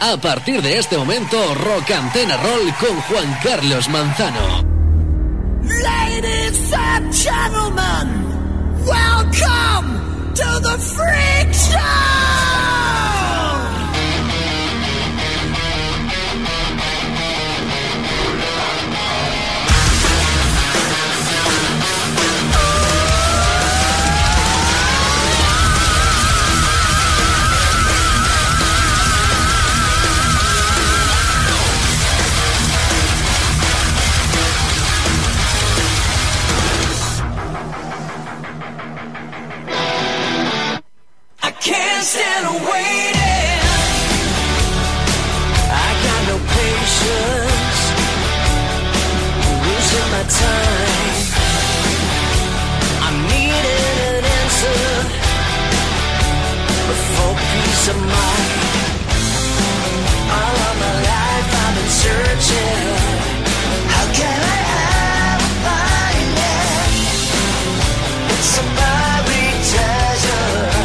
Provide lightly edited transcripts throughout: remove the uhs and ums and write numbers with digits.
A partir de este momento, Rock Antena Roll con Juan Carlos Manzano. Ladies and gentlemen, welcome to the Freak Show! Can't stand waiting. I got no patience, losing my time. I'm needing an answer for peace of mind. All of my life I've been searching. How can I ever find it? It's a buried treasure.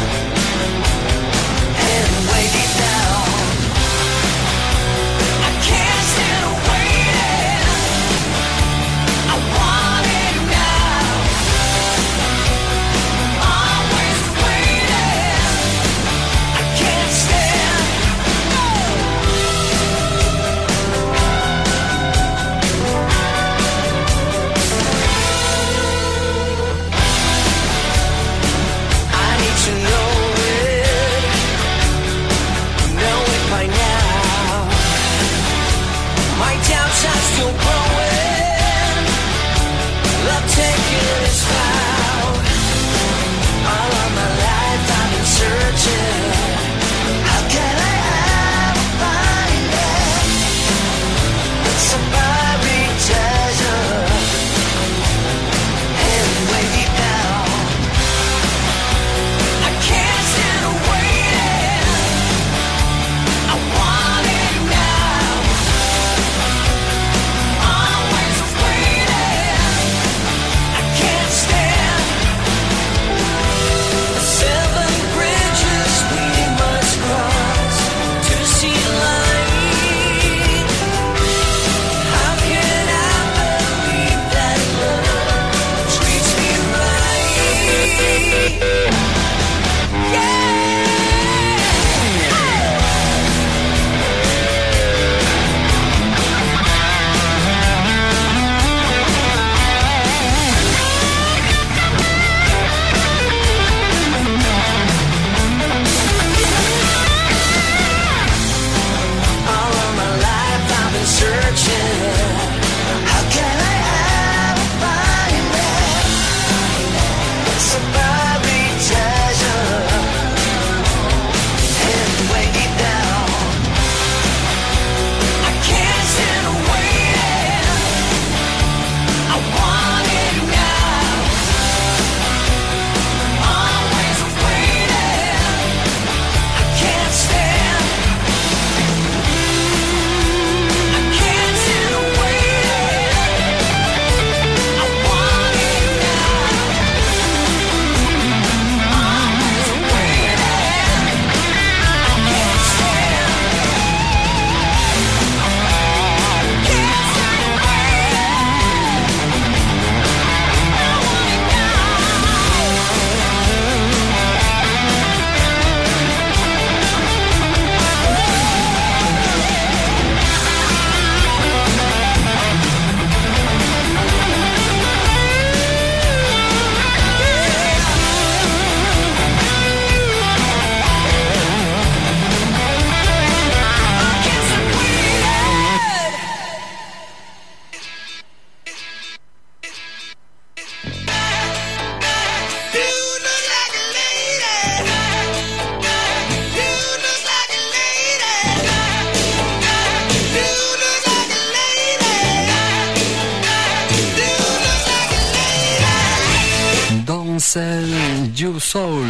You Soul.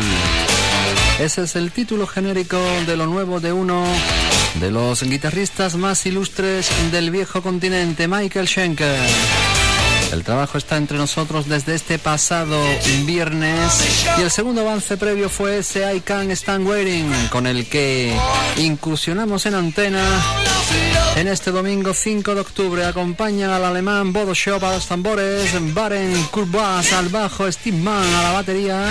Ese es el título genérico de lo nuevo de uno de los guitarristas más ilustres del viejo continente, Michael Schenker. El trabajo está entre nosotros desde este pasado viernes y el segundo avance previo fue ese I Can't Stand Waiting, con el que incursionamos en antena en este domingo 5 de octubre. Acompañan al alemán Bodo Shop a los tambores, Baren Kurbas al bajo, Steve Mann a la batería.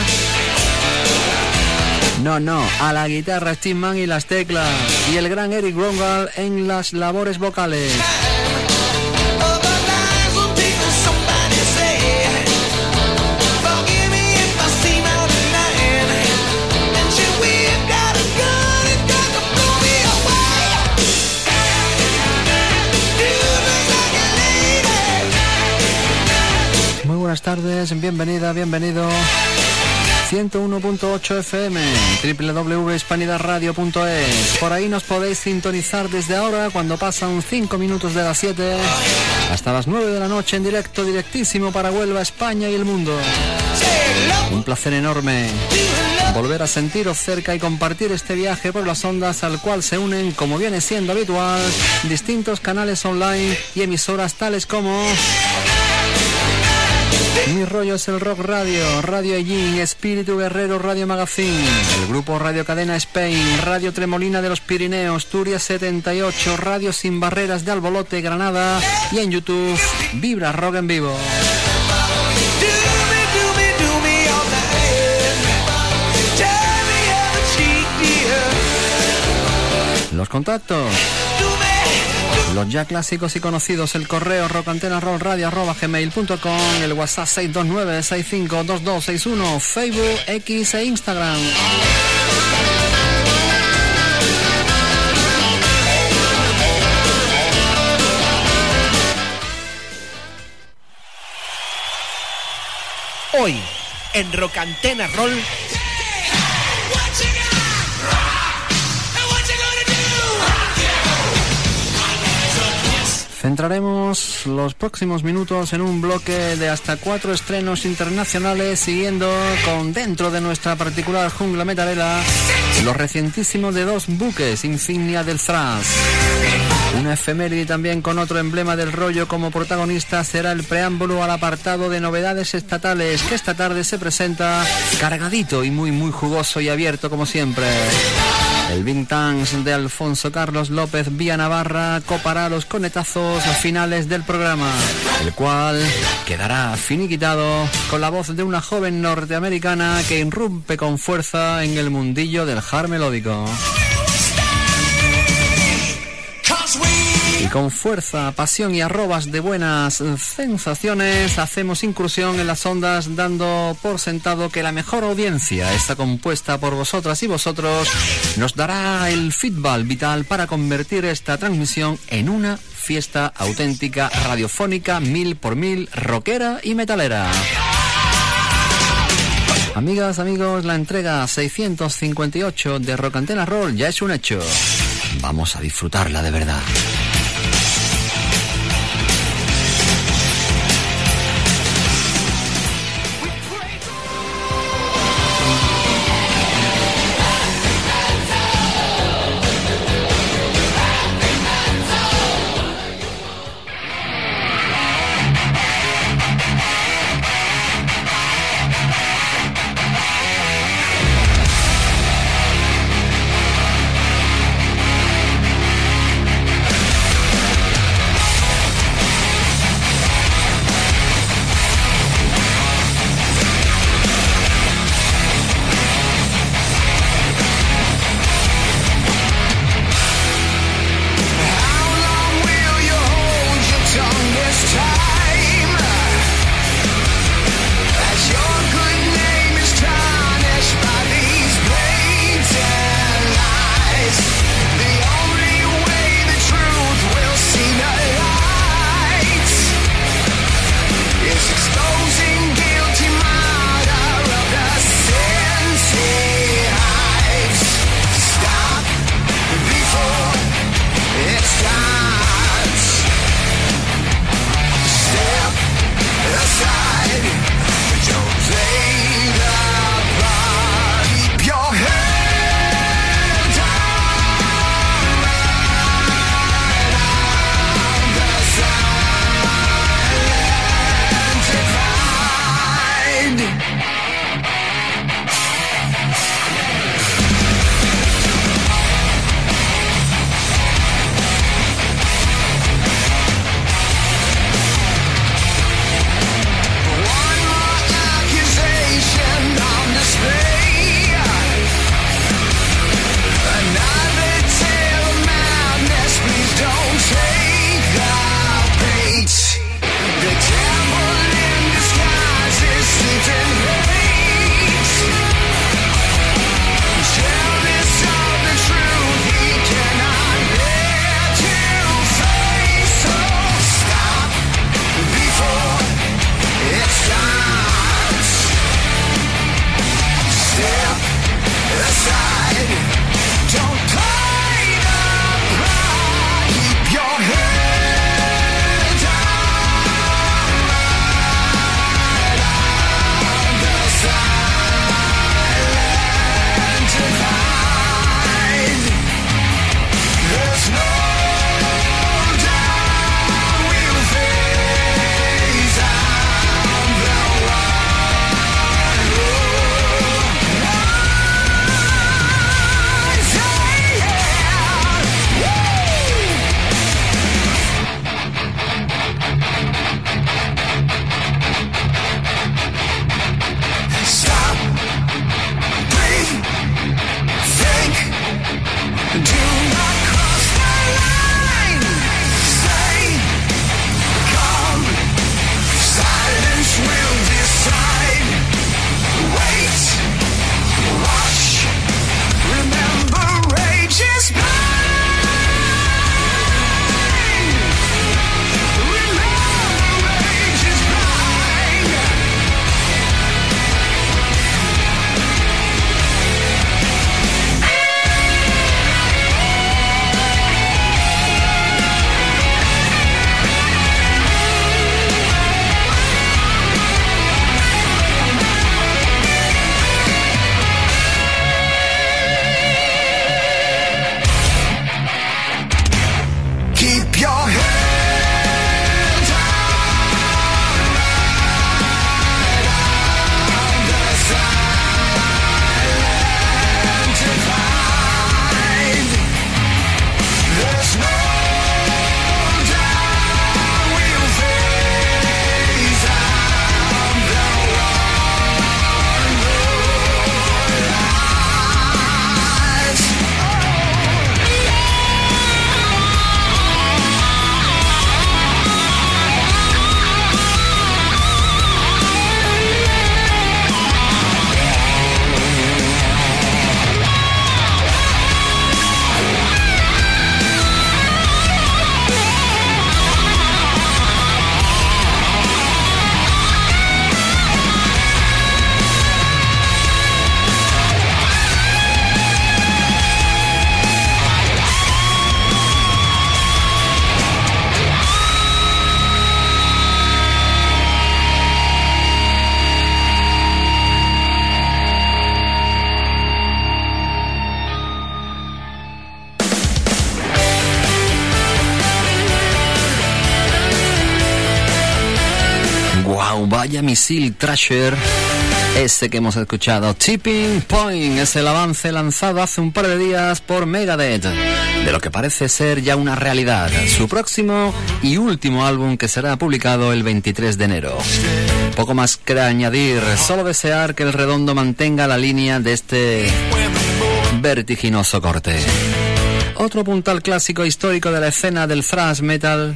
No, a la guitarra Steve Mann y las teclas, y el gran Eric Rongal en las labores vocales. Muy buenas tardes, bienvenida, bienvenido. 101.8 FM, www.hispanidadradio.es. Por ahí nos podéis sintonizar desde ahora, cuando pasan 5 minutos de las 7, hasta las 9 de la noche en directo, directísimo para Huelva, España y el mundo. Un placer enorme volver a sentiros cerca y compartir este viaje por las ondas, al cual se unen, como viene siendo habitual, distintos canales online y emisoras tales como Mi Rollo es el Rock Radio, Radio Ellín, Espíritu Guerrero Radio Magazine, el grupo Radio Cadena Spain, Radio Tremolina de los Pirineos, Turia 78, Radio Sin Barreras de Albolote, Granada, y en YouTube, Vibra Rock en Vivo. Los contactos, los ya clásicos y conocidos, el correo rocantenarrollradio@gmail.com, el WhatsApp 629-652261, Facebook, X e Instagram. Hoy, en Rock Antena Roll, centraremos los próximos minutos en un bloque de hasta 4 estrenos internacionales, siguiendo con, dentro de nuestra particular jungla metalera, lo recientísimo de dos buques insignia del thrash. Una efeméride también con otro emblema del rollo como protagonista será el preámbulo al apartado de novedades estatales, que esta tarde se presenta cargadito y muy jugoso y abierto como siempre. El Vintage de Alfonso Carlos López Vía Navarra copará los conetazos finales del programa, el cual quedará finiquitado con la voz de una joven norteamericana que irrumpe con fuerza en el mundillo del hard melódico. Y con fuerza, pasión y arrobas de buenas sensaciones hacemos incursión en las ondas, dando por sentado que la mejor audiencia está compuesta por vosotras y vosotros. Nos dará el feedback vital para convertir esta transmisión en una fiesta auténtica, radiofónica, 1000x1000, rockera y metalera. Amigas, amigos, la entrega 658 de Rock Antena Roll ya es un hecho. Vamos a disfrutarla de verdad. Wow, vaya misil Thrasher ese que hemos escuchado. Tipping Point es el avance lanzado hace un par de días por Megadeth de lo que parece ser ya una realidad, su próximo y último álbum, que será publicado el 23 de enero. Poco más que añadir, solo desear que el Redondo mantenga la línea de este vertiginoso corte. Otro puntal clásico histórico de la escena del thrash metal.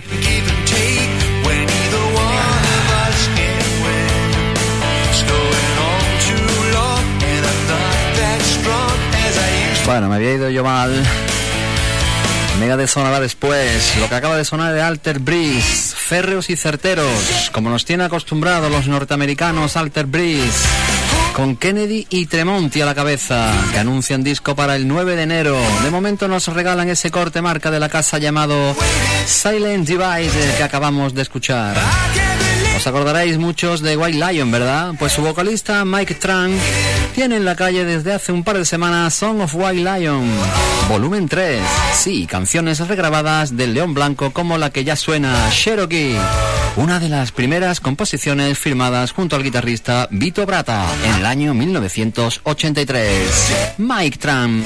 Bueno, me había ido yo mal. Megadeth sonará después. Lo que acaba de sonar de Alter Breeze, férreos y certeros, como nos tiene acostumbrados los norteamericanos. Alter Breeze, con Kennedy y Tremonti a la cabeza, que anuncian disco para el 9 de enero. De momento nos regalan ese corte marca de la casa llamado Silent Divide, que acabamos de escuchar. Os acordaréis muchos de White Lion, ¿verdad? Pues su vocalista Mike Tran tiene en la calle desde hace un par de semanas Song of White Lion, volumen 3. Sí, canciones regrabadas del León Blanco, como la que ya suena, Cherokee, una de las primeras composiciones firmadas junto al guitarrista Vito Bratta en el año 1983. Mike Tran.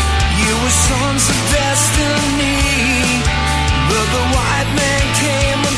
Sons of destiny, but the white man came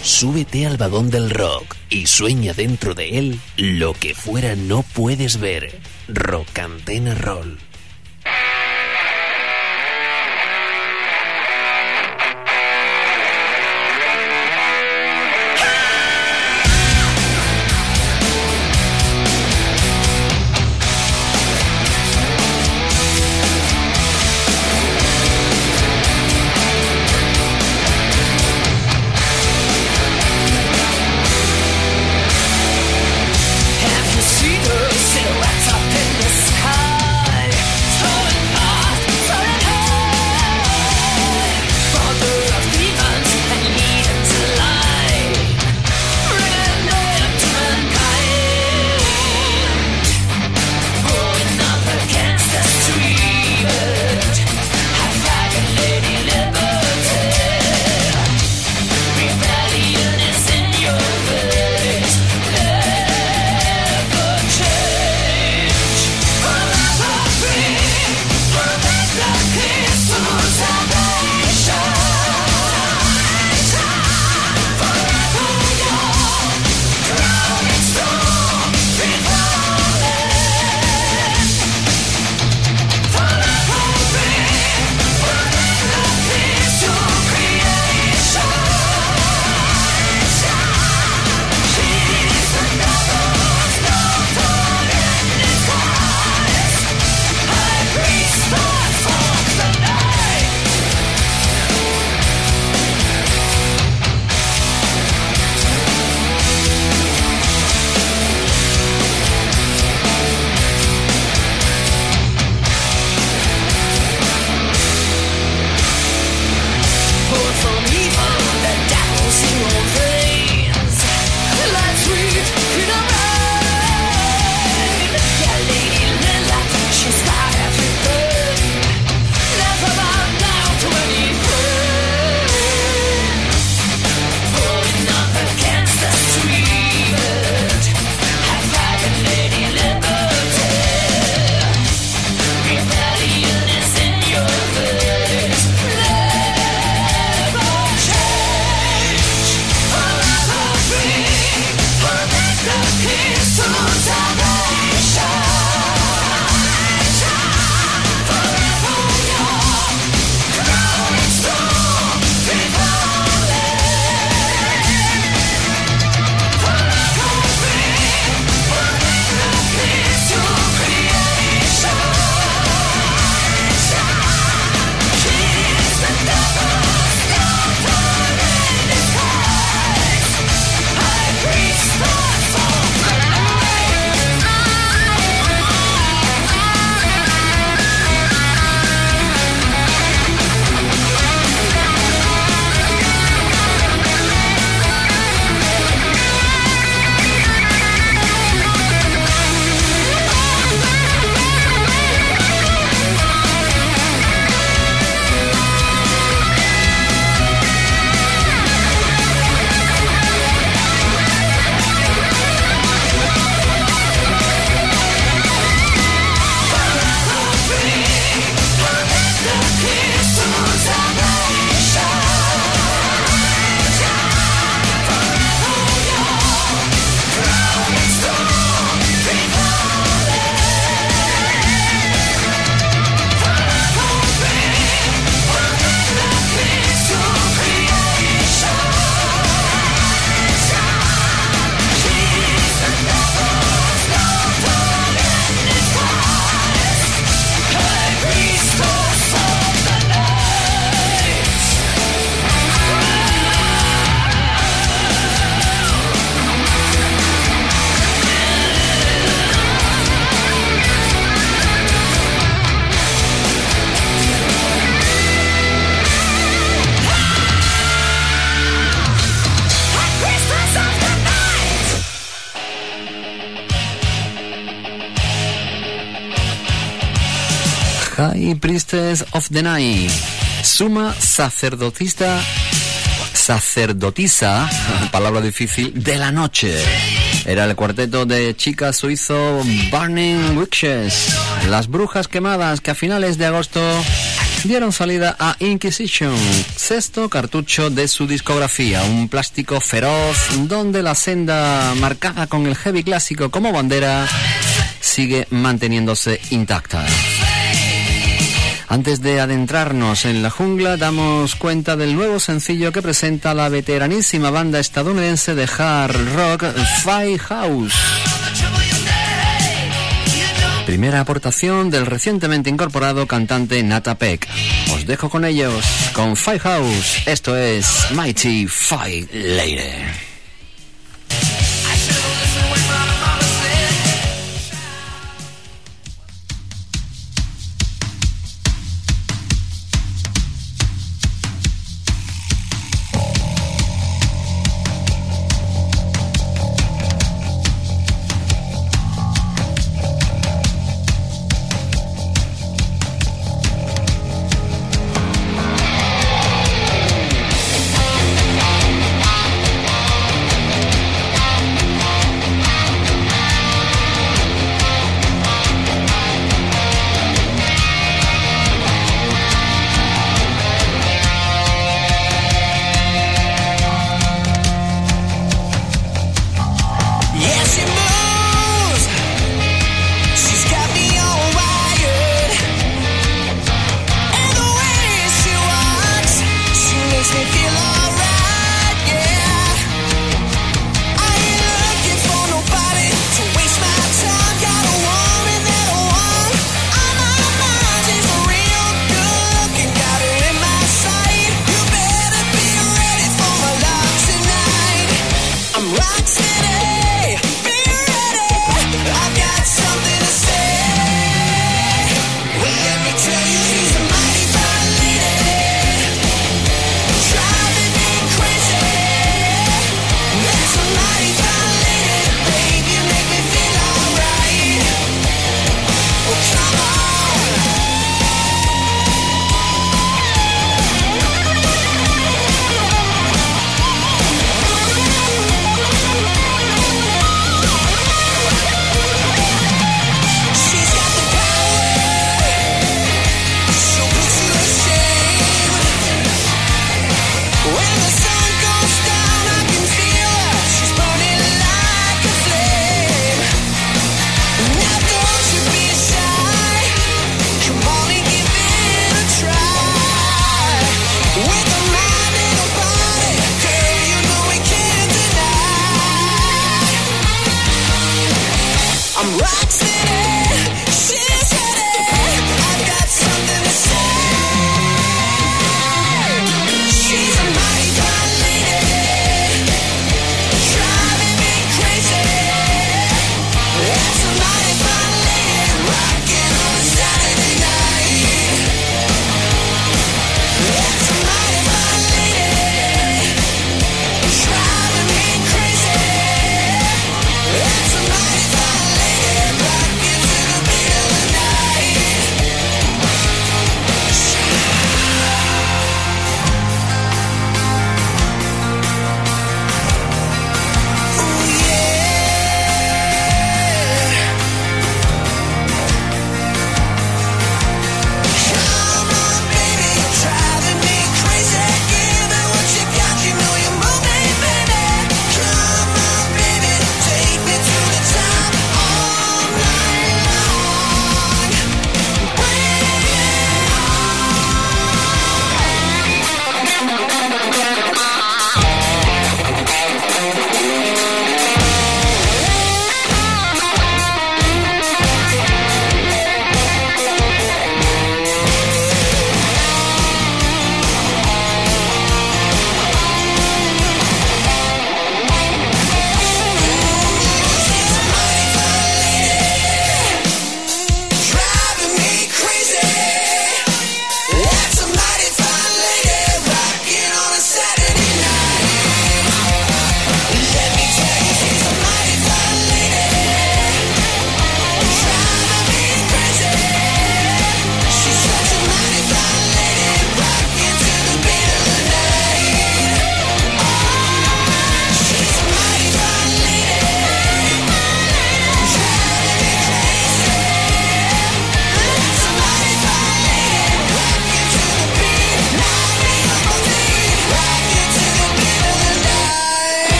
súbete al vagón del rock y sueña dentro de él lo que fuera no puedes ver. Rock Antena Roll. High Priestess of the Night, suma sacerdotisa, palabra difícil, de la noche. Era el cuarteto de chicas suizo Burning Witches, las brujas quemadas, que a finales de agosto dieron salida a Inquisition, sexto cartucho de su discografía, un plástico feroz donde la senda marcada con el heavy clásico como bandera sigue manteniéndose intacta. Antes de adentrarnos en la jungla, damos cuenta del nuevo sencillo que presenta la veteranísima banda estadounidense de hard rock Firehouse. Primera aportación del recientemente incorporado cantante Nata Peck. Os dejo con ellos, con Firehouse. Esto es Mighty Fight Lady.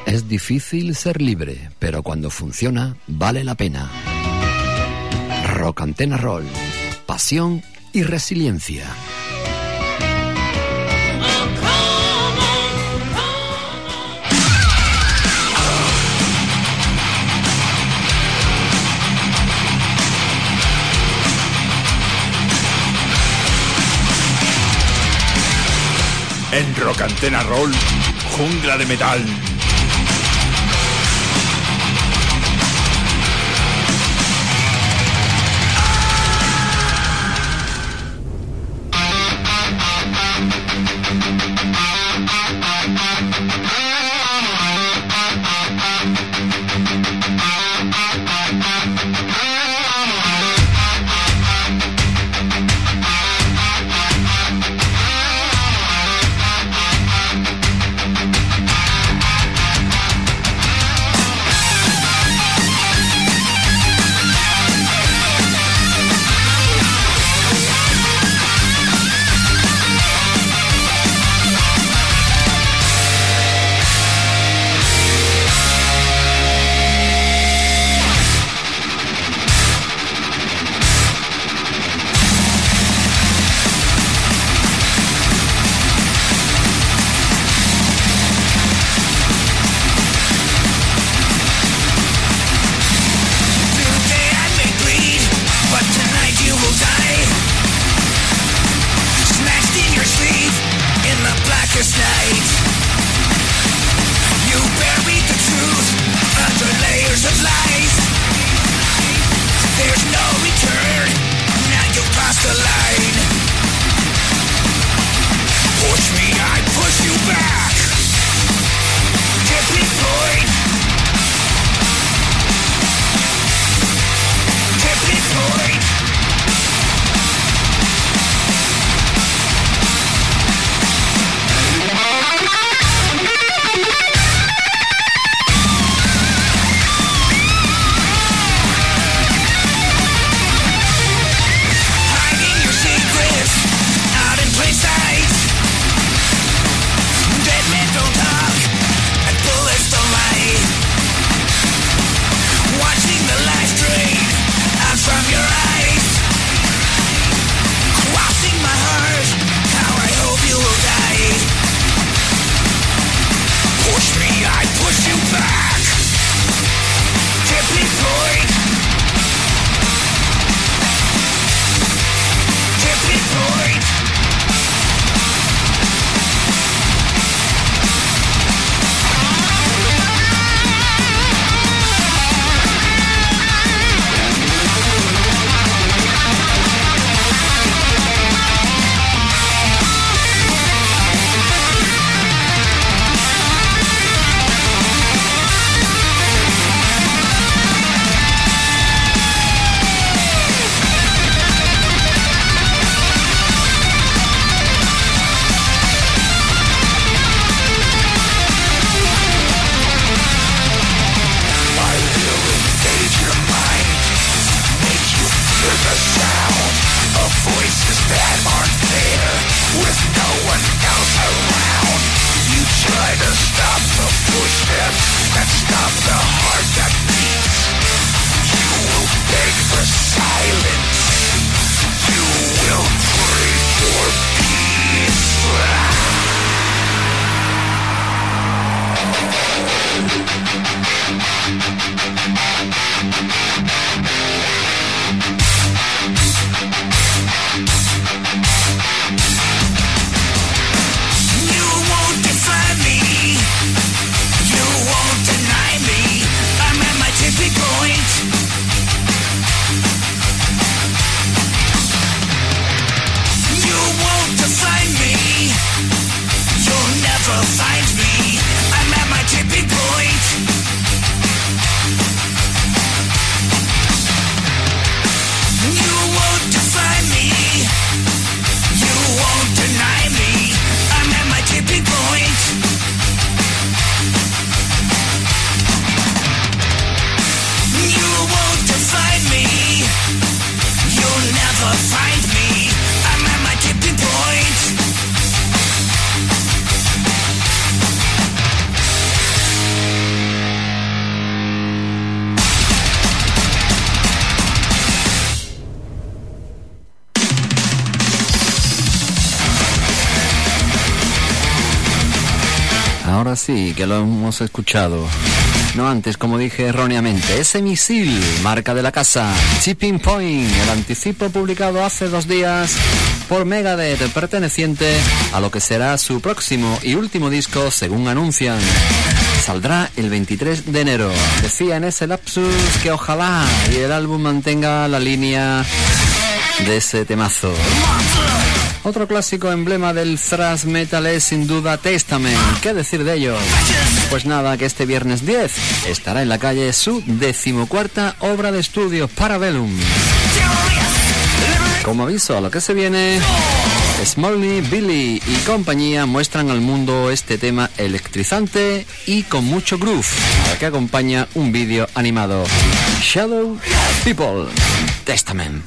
Es difícil ser libre, pero cuando funciona, vale la pena. Rock Antena Roll. Pasión y resiliencia. En Rock Antena Roll, Jungla de Metal. Ahora sí que lo hemos escuchado. No antes, como dije erróneamente. Ese misil, marca de la casa, Tipping Point, el anticipo publicado hace 2 días por Megadeth, perteneciente a lo que será su próximo y último disco, según anuncian. Saldrá el 23 de enero. Decía en ese lapsus que ojalá y el álbum mantenga la línea de ese temazo. Otro clásico emblema del thrash metal es sin duda Testament. ¿Qué decir de ellos? Pues nada, que este viernes 10 estará en la calle su 14ª obra de estudio, Parabellum. Como aviso a lo que se viene, Smalley, Billy y compañía muestran al mundo este tema electrizante y con mucho groove, al que acompaña un vídeo animado. Shadow People, Testament.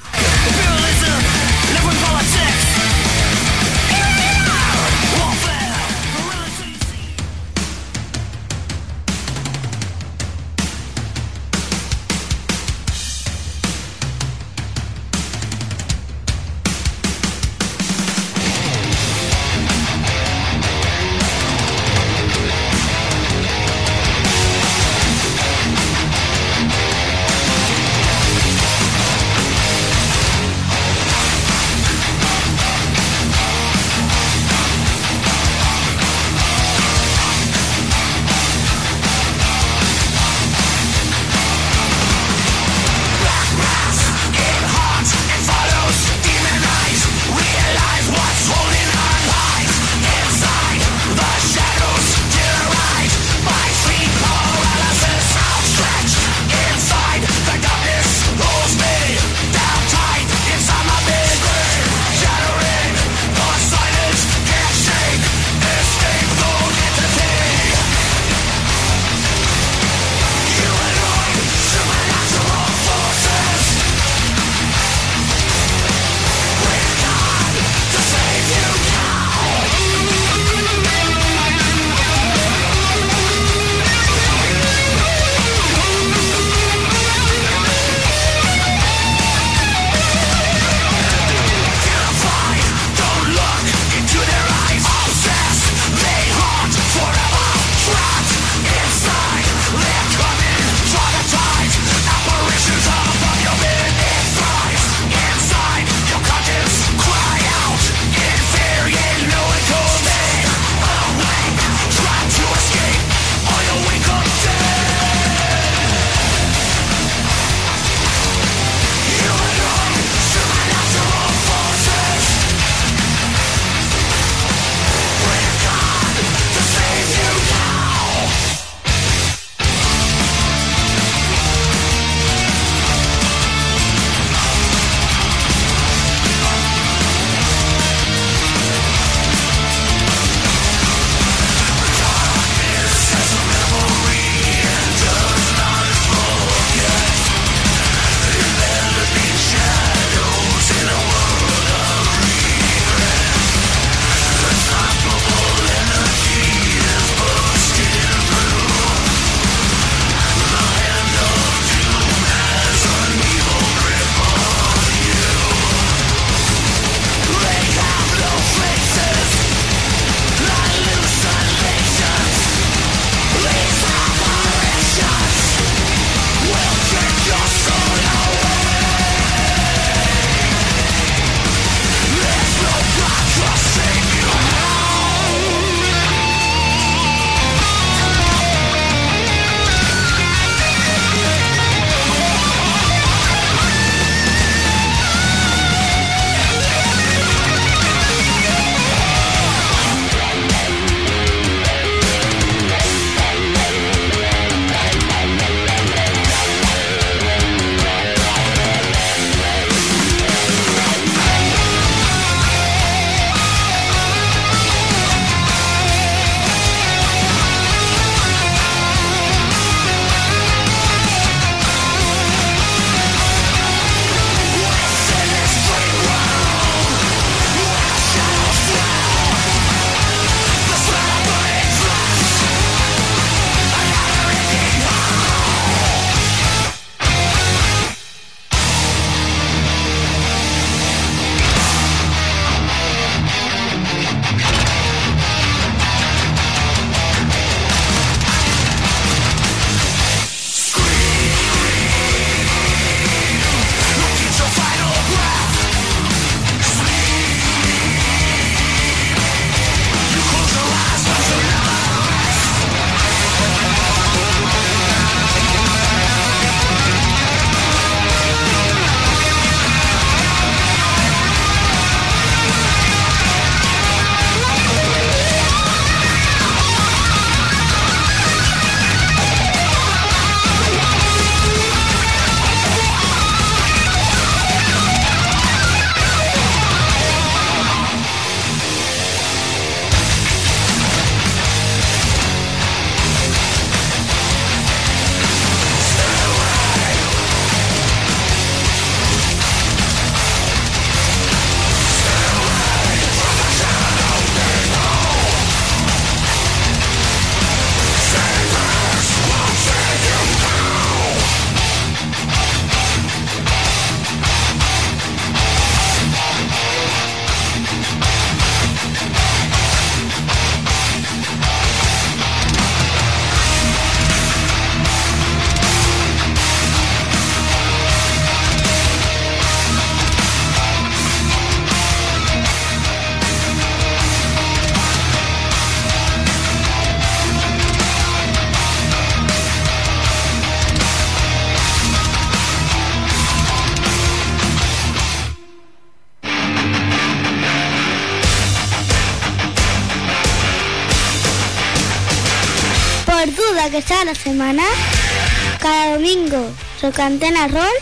Por duda que sea la semana, cada domingo Rocantena Roll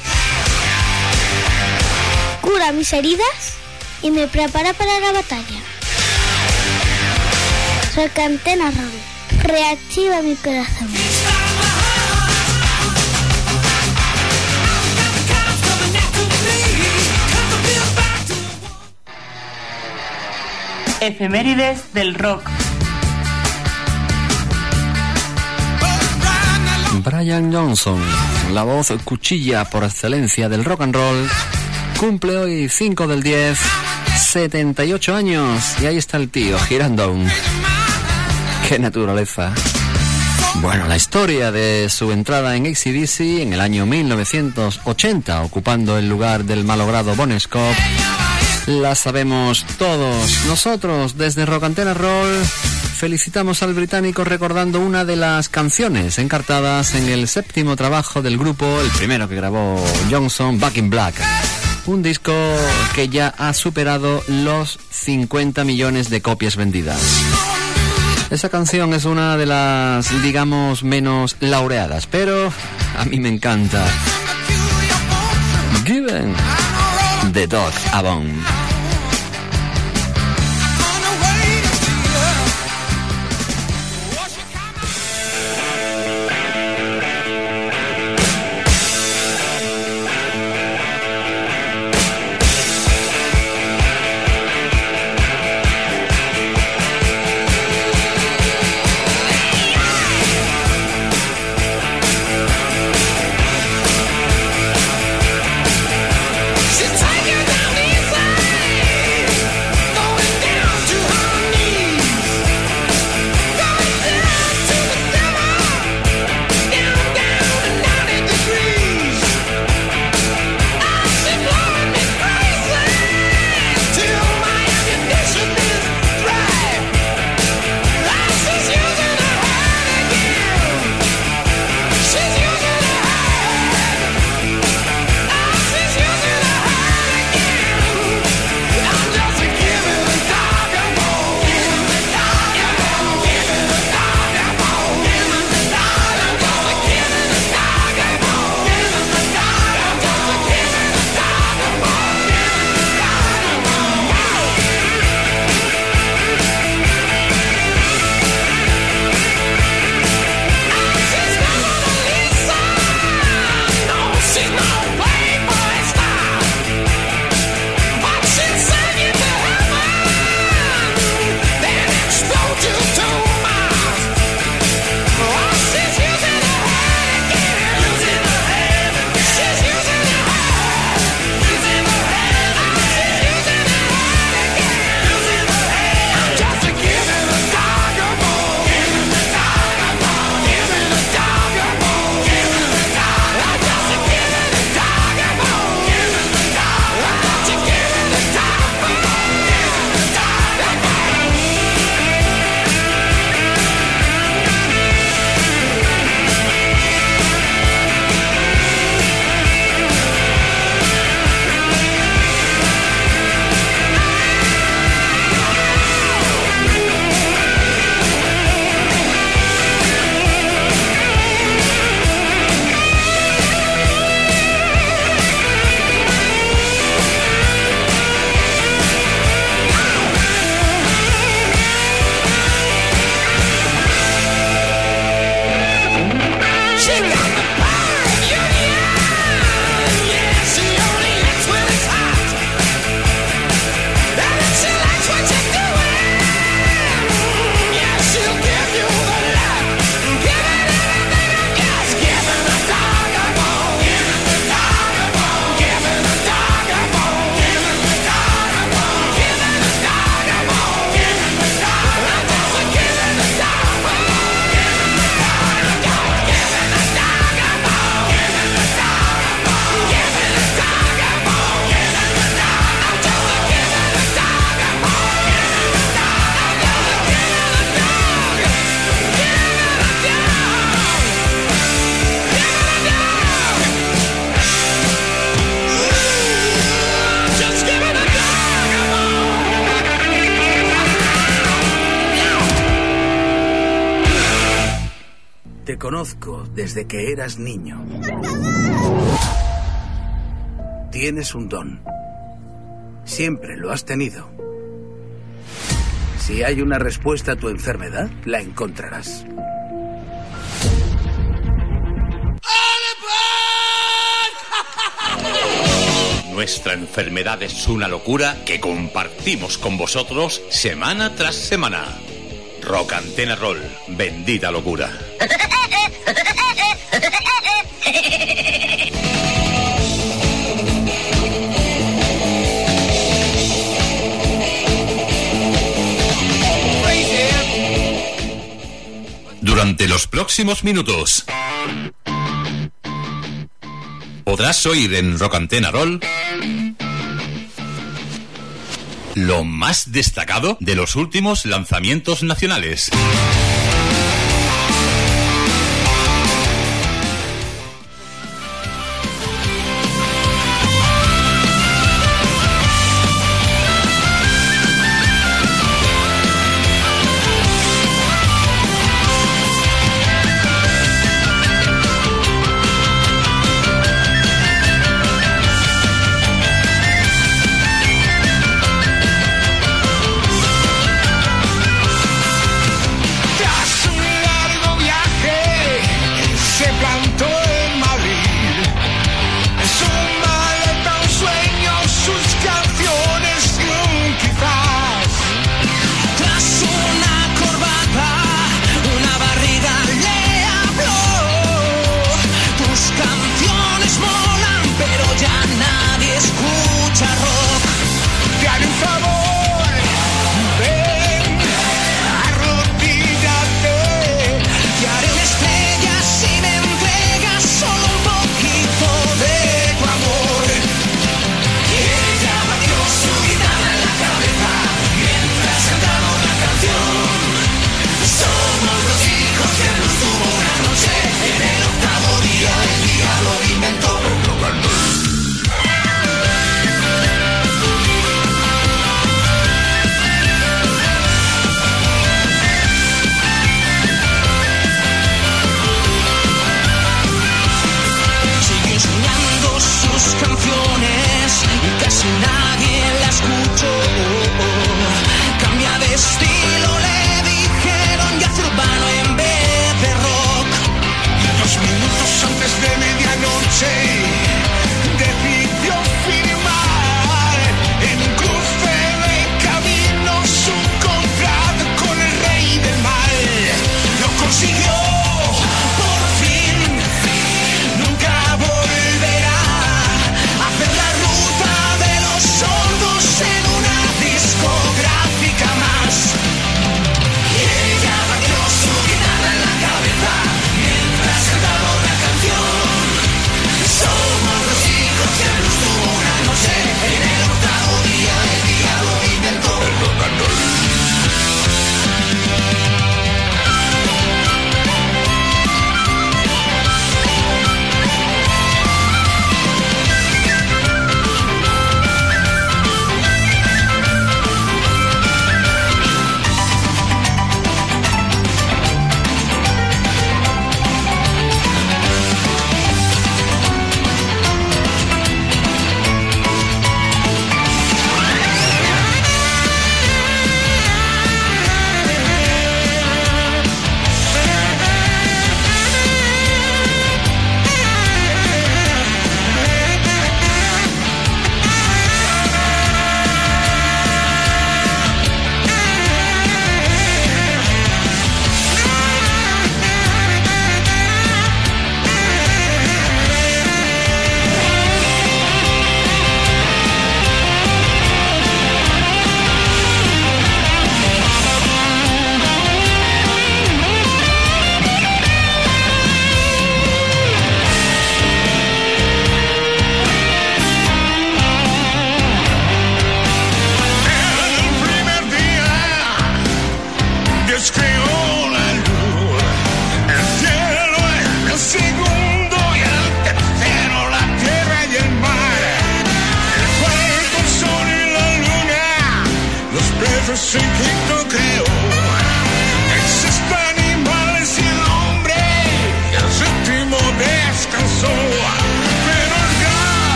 cura mis heridas y me prepara para la batalla. Rocantena Roll reactiva mi corazón. Efemérides del rock. Brian Johnson, la voz cuchilla por excelencia del rock and roll, cumple hoy 5 del 10, 78 años, y ahí está el tío girando. ¡Qué naturaleza! Bueno, la historia de su entrada en AC/DC en el año 1980, ocupando el lugar del malogrado Bon Scott, la sabemos todos. Nosotros, desde Rocantena Roll, felicitamos al británico recordando una de las canciones encartadas en el 7º trabajo del grupo, el primero que grabó Johnson, Back in Black. Un disco que ya ha superado los 50 millones de copias vendidas. Esa canción es una de las, digamos, menos laureadas, pero a mí me encanta. Given the Dog a Bone. She's taking down the inside. Te conozco desde que eras niño. Tienes un don. Siempre lo has tenido. Si hay una respuesta a tu enfermedad, la encontrarás. Nuestra enfermedad es una locura que compartimos con vosotros semana tras semana. Rock Antena Roll, bendita locura. Durante los próximos minutos podrás oír en Rock Antena Roll lo más destacado de los últimos lanzamientos nacionales.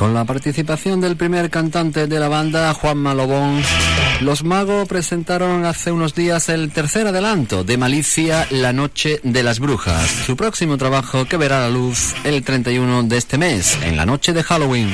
Con la participación del primer cantante de la banda, Juanma Lobón, los Magos presentaron hace unos días el tercer adelanto de Malicia, La Noche de las Brujas, su próximo trabajo que verá la luz el 31 de este mes, en la noche de Halloween.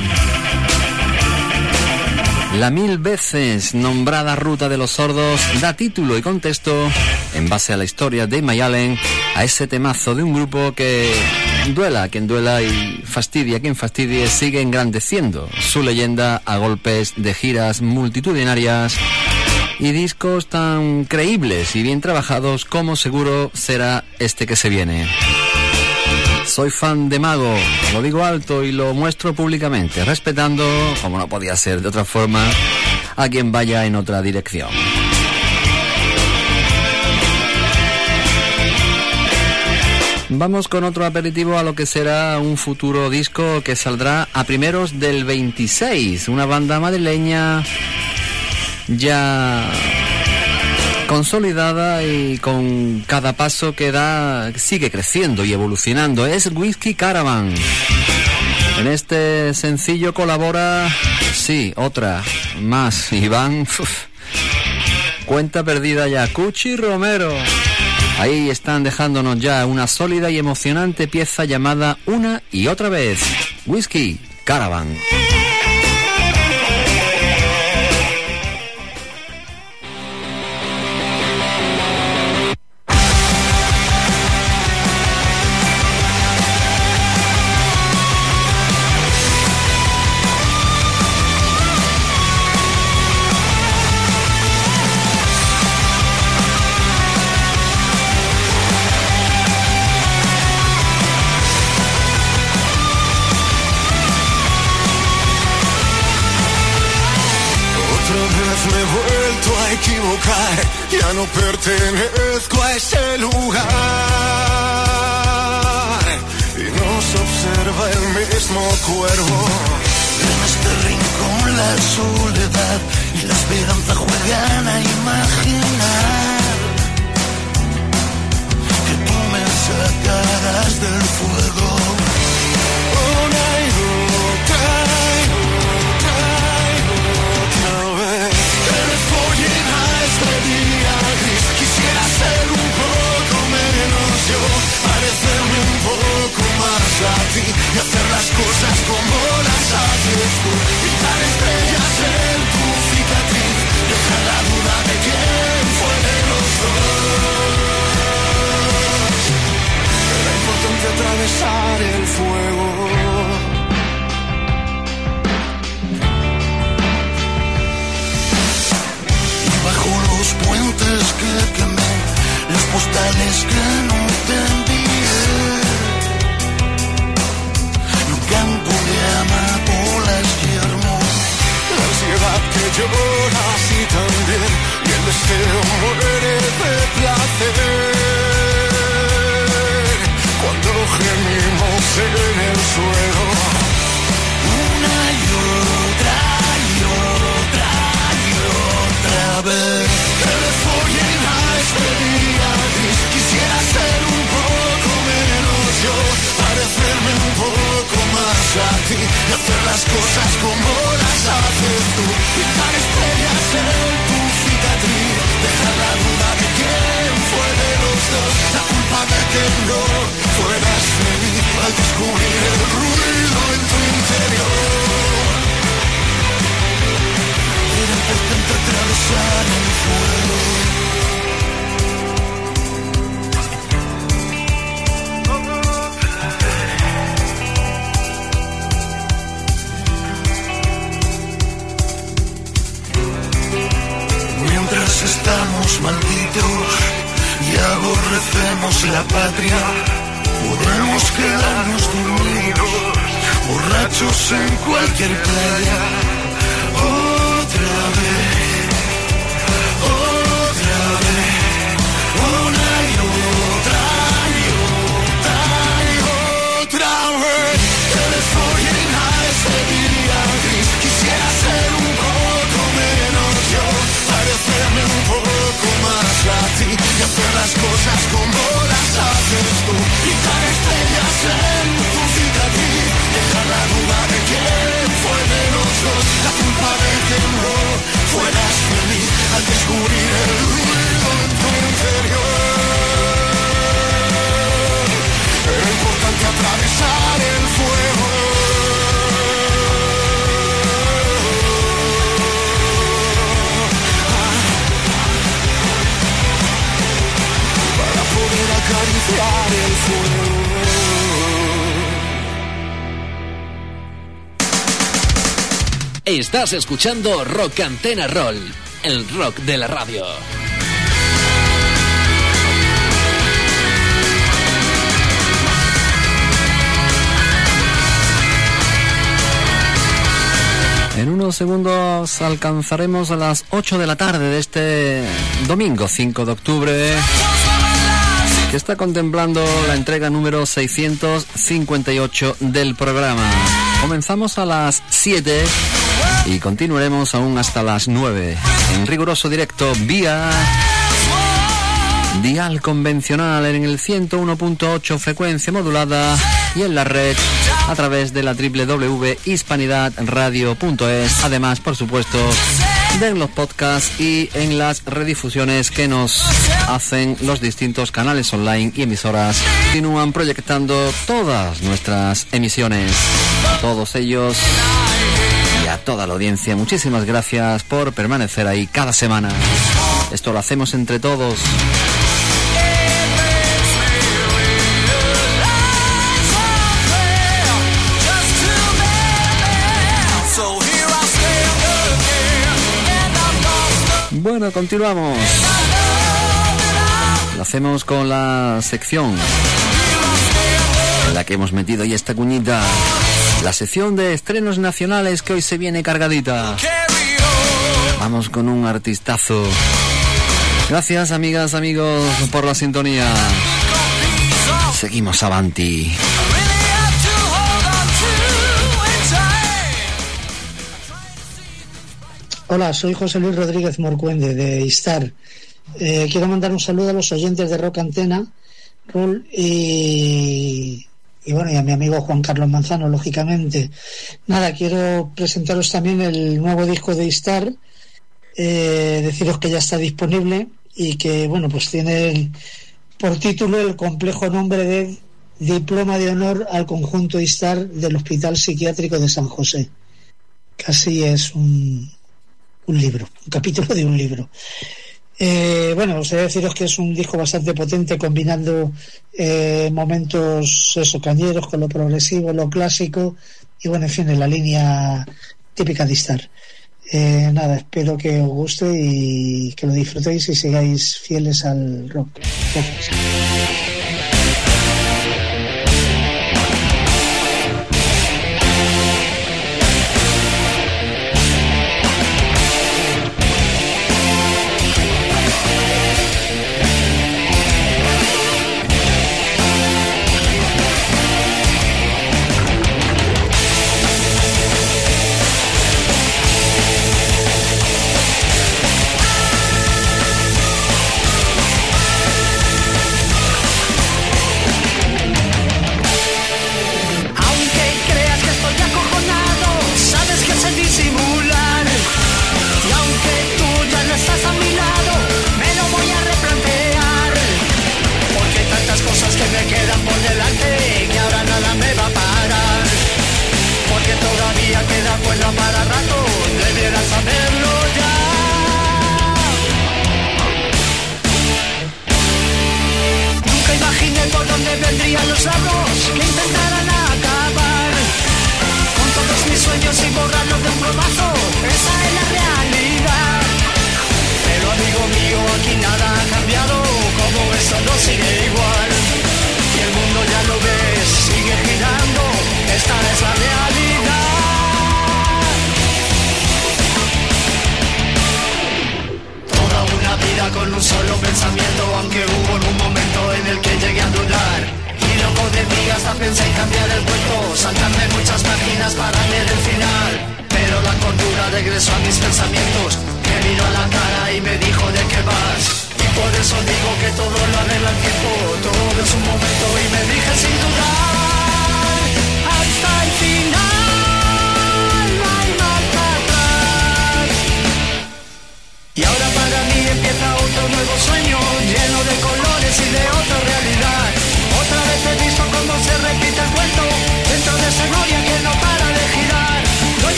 La 1000 veces nombrada Ruta de los Sordos da título y contexto, en base a la historia de Mayalen, a ese temazo de un grupo que, duela a quien duela y fastidie a quien fastidie, sigue engrandeciendo su leyenda a golpes de giras multitudinarias y discos tan creíbles y bien trabajados como seguro será este que se viene. Soy fan de Mago, lo digo alto y lo muestro públicamente, respetando, como no podía ser de otra forma, a quien vaya en otra dirección. Vamos con otro aperitivo a lo que será un futuro disco que saldrá a primeros del 26, una banda madrileña ya consolidada y con cada paso que da sigue creciendo y evolucionando. Es Whiskey Caravan. En este sencillo colabora, sí, otra más, Iván, cuenta perdida ya, Cuchi Romero. Ahí están dejándonos ya una sólida y emocionante pieza llamada Una y Otra Vez, Whiskey Caravan. Ya no pertenezco a ese lugar y nos observa el mismo cuervo. En este rincón la soledad y la esperanza juegan a imaginar que tú me sacarás del fuego. Una y otra vez te follen a este día gris. Quisiera ser un poco menos yo, parecerme un poco más a ti y hacer las cosas como las haces tú. Pintar estrellas en tu cicatriz, dejar la duda de quién fue de los dos. Era importante atravesar el fuego. Y bajo los puentes que quemé, los postales que no te envié, un campo de amapolas yermo, la ansiedad que llora así también, y el deseo muere de placer cuando gemimos en el suelo. Una y otra vez que le follen a este día gris. Quisiera ser un poco menos yo, parecerme un poco más a ti y hacer las cosas como las haces tú. Pintar estrellas en tu cicatriz, dejar la duda de quién fue de los dos. La culpa de que no fueras feliz al descubrir el ruido en tu interior. Era importante atravesar el fuego. Mientras estamos malditos y aborrecemos la patria, podemos quedarnos dormidos, borrachos en cualquier playa. Otra vez, una y otra vez, que le follen a ese día gris. Quisiera ser un poco menos yo, parecerme un poco más a ti y hacer las cosas como las haces tú. Pintar estrellas en tu cicatriz, dejar la duda de quién fue hacia mí al descubrir el ruido en tu interior. Era importante atravesar el fuego para poder acariciar el fuego. Estás escuchando Rock Antena Roll, el rock de la radio. En unos segundos alcanzaremos a las 8 de la tarde de este domingo 5 de octubre, que está contemplando la entrega número 658 del programa. Comenzamos a las 7 y continuaremos aún hasta las 9 en riguroso directo vía dial convencional en el 101.8 frecuencia modulada y en la red a través de la www.hispanidadradio.es, además por supuesto de los podcasts y en las redifusiones que nos hacen los distintos canales online y emisoras. Continúan proyectando todas nuestras emisiones. A todos ellos y a toda la audiencia, muchísimas gracias por permanecer ahí cada semana. Esto lo hacemos entre todos. Bueno, continuamos. Lo hacemos con la sección en la que hemos metido ya esta cuñita. La sección de estrenos nacionales que hoy se viene cargadita. Vamos con un artistazo. Gracias, amigas, amigos, por la sintonía. Seguimos avanti. Hola, soy José Luis Rodríguez Morcuende de Istar. Quiero mandar un saludo a los oyentes de Rock Antena Roll y bueno, y a mi amigo Juan Carlos Manzano, lógicamente. Nada, quiero presentaros también el nuevo disco de Istar, deciros que ya está disponible y que, bueno, pues tiene por título el complejo nombre de Diploma de Honor al Conjunto Istar del Hospital Psiquiátrico de San José. Casi es un libro, un capítulo de un libro. Bueno, os he de deciros que es un disco bastante potente, combinando momentos cañeros con lo progresivo, lo clásico y bueno, en fin, en la línea típica de Istar. Nada, espero que os guste y que lo disfrutéis y sigáis fieles al rock. Gracias.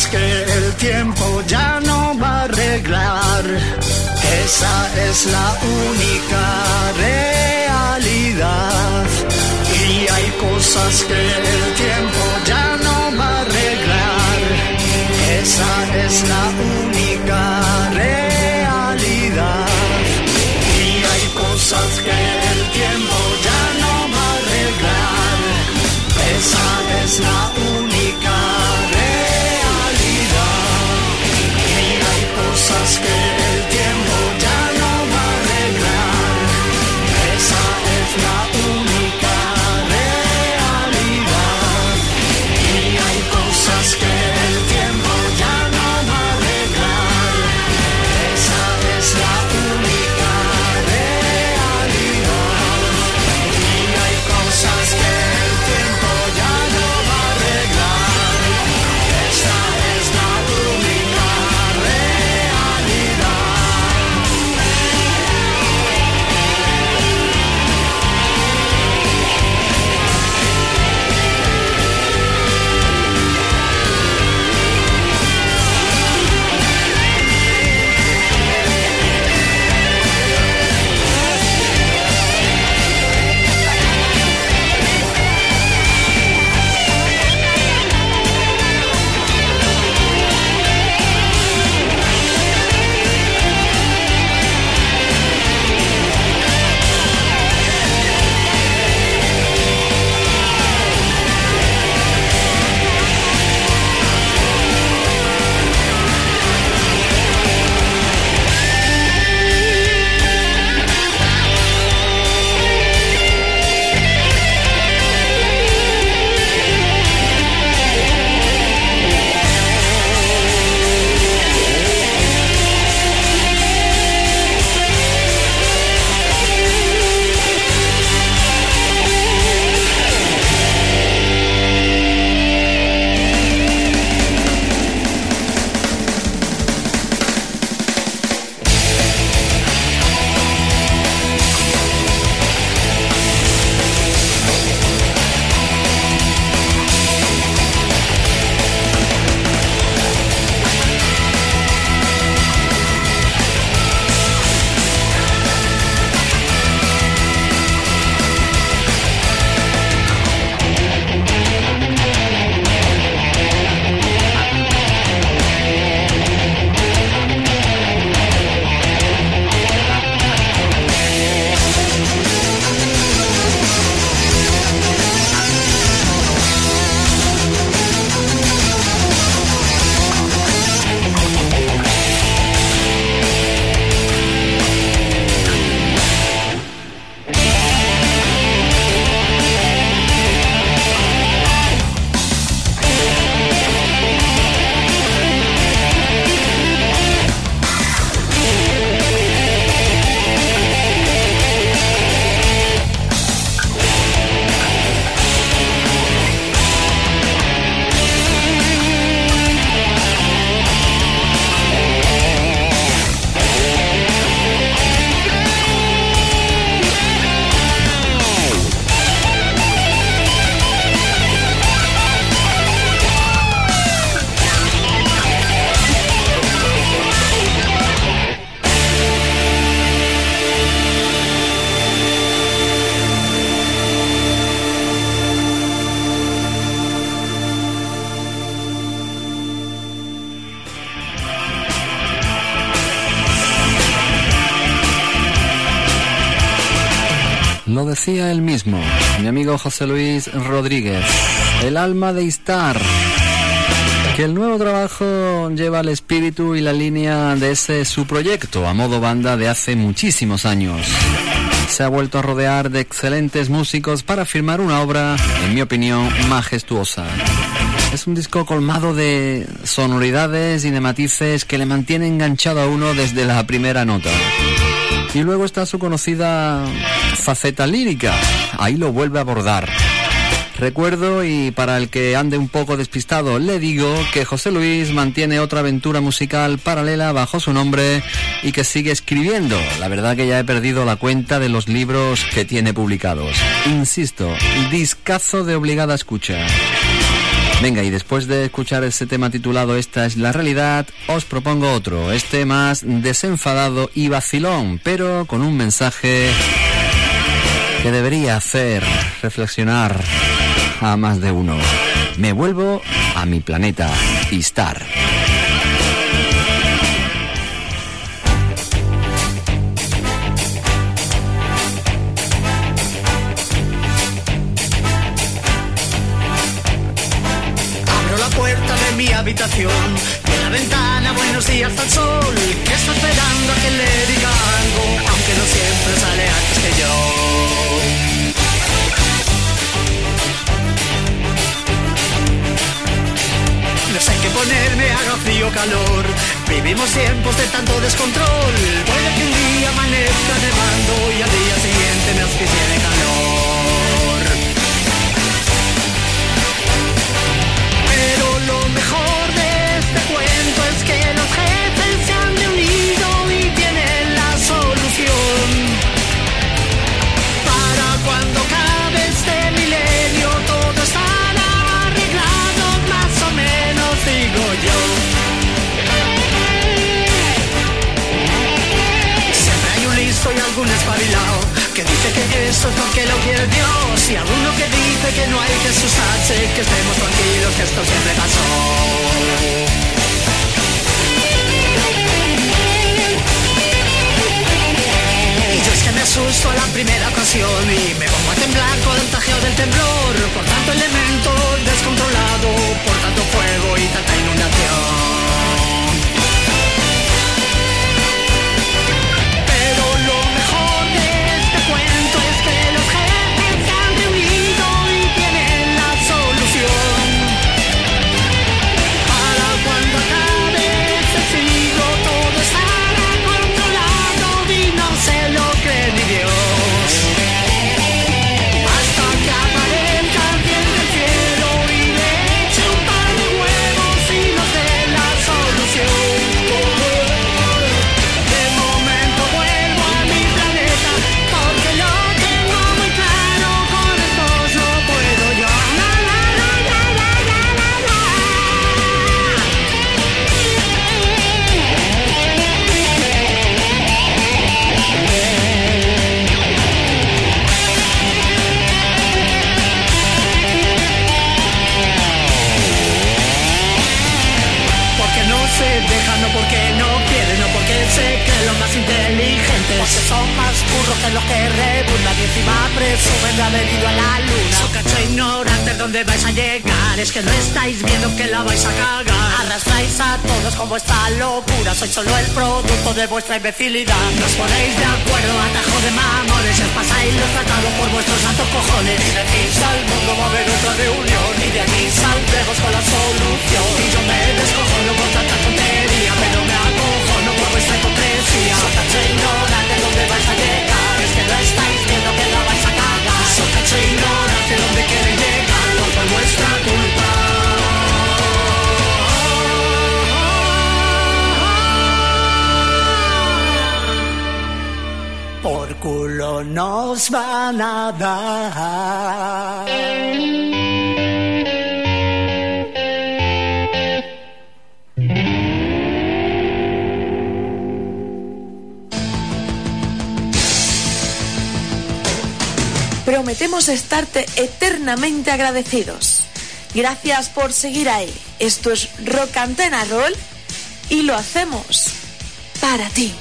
cosas que el tiempo ya no va a arreglar. Esa es la única realidad. Y hay cosas que el tiempo ya no va a arreglar. Esa es la única realidad. Y hay cosas que el tiempo ya no va a arreglar. Esa es la única realidad. Y hay cosas que el tiempo ya no va a arreglar. Esa es la única realidad. Y hay cosas que el tiempo ya no va a arreglar. Esa es la única realidad. Y hay cosas que el tiempo ya no va a arreglar. Esa es la única realidad. Lo decía él mismo, mi amigo José Luis Rodríguez, el alma de Istar, que el nuevo trabajo lleva el espíritu y la línea de ese su proyecto a modo banda de hace muchísimos años. Se ha vuelto a rodear de excelentes músicos para firmar una obra, en mi opinión, majestuosa. Es un disco colmado de sonoridades y de matices que le mantiene enganchado a uno desde la primera nota. Y luego está su conocida faceta lírica, ahí lo vuelve a abordar. Recuerdo, y para el que ande un poco despistado le digo, que José Luis mantiene otra aventura musical paralela bajo su nombre y que sigue escribiendo. La verdad que ya he perdido la cuenta de los libros que tiene publicados. Insisto, discazo de obligada escucha. Venga, y después de escuchar ese tema titulado Esta es la realidad, os propongo otro, este más desenfadado y vacilón, pero con un mensaje que debería hacer reflexionar a más de uno. Me vuelvo a mi planeta, Istar. Mi habitación y en la ventana buenos días al sol, que está esperando a que le diga algo, aunque no siempre sale antes que yo. No sé qué ponerme, haga frío o calor, vivimos tiempos de tanto descontrol. Puede que un día amanezca nevando y al día siguiente me asfixie de calor. Lo mejor de este cuento es que los jefes se han reunido y tienen la solución. Para cuando acabe este milenio todo estará arreglado, más o menos digo yo. Siempre hay un listo y algún espabilado que dice que eso es lo que lo quiere Dios, y alguno que dice que no hay que asustarse, que estemos tranquilos, que esto siempre pasó. Y yo es que me asusto a la primera ocasión y me pongo a temblar con el tajeo del temblor, por tanto elemento descontrolado, por tanto fuego y tanta inundación. Porque son más burros que los que rebundan y encima presumen de haber ido a la luna. So cacho ignorantes, ¿dónde vais a llegar? Es que no estáis viendo que la vais a cagar. Arrastráis a todos con vuestra locura, sois solo el producto de vuestra imbecilidad. Nos ponéis de acuerdo, atajo de mamones, os pasáis los tratados por vuestros santos cojones. Y decís al mundo va a haber otra reunión y de aquí saldremos con la solución. Y yo me descojono por tanta tontería, pero me acojono por vuestra hipocresía. So cacho ignorante, ¿dónde vais a llegar? Es que no estáis viendo que la vais a cagar. So cacho ignorante, ¿dónde quieren llegar? Por vuestra culpa. Por culo nos van a dar. Prometemos estarte eternamente agradecidos. Gracias por seguir ahí. Esto es Rock Antena Roll y lo hacemos para ti.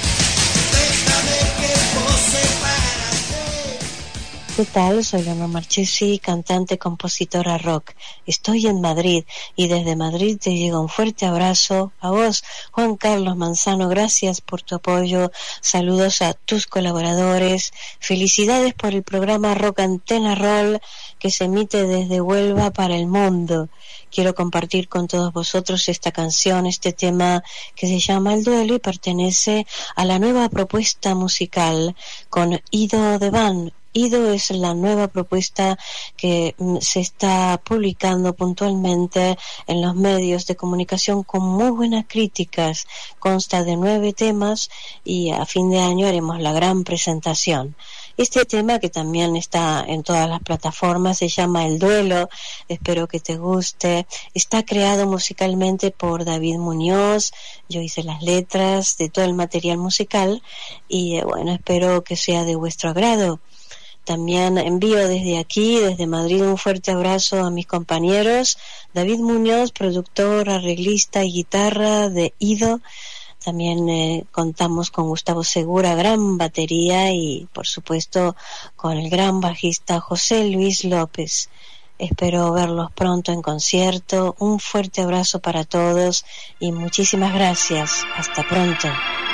¿Qué tal? Soy Leonor Marchesi, cantante, compositora rock. Estoy en Madrid y desde Madrid te llega un fuerte abrazo a vos, Juan Carlos Manzano. Gracias por tu apoyo. Saludos a tus colaboradores. Felicidades por el programa Rock Antena Roll que se emite desde Huelva para el mundo. Quiero compartir con todos vosotros esta canción, este tema que se llama El Duelo y pertenece a la nueva propuesta musical con Ido Devan. Ido es la nueva propuesta que se está publicando puntualmente en los medios de comunicación con muy buenas críticas. Consta de 9 temas y a fin de año haremos la gran presentación. Este tema, que también está en todas las plataformas, se llama El Duelo. Espero que te guste. Está creado musicalmente por David Muñoz. Yo hice las letras de todo el material musical y bueno, espero que sea de vuestro agrado. También envío desde aquí, desde Madrid, un fuerte abrazo a mis compañeros. David Muñoz, productor, arreglista y guitarra de Ido. También contamos con Gustavo Segura, gran batería, y por supuesto con el gran bajista José Luis López. Espero verlos pronto en concierto. Un fuerte abrazo para todos y muchísimas gracias. Hasta pronto.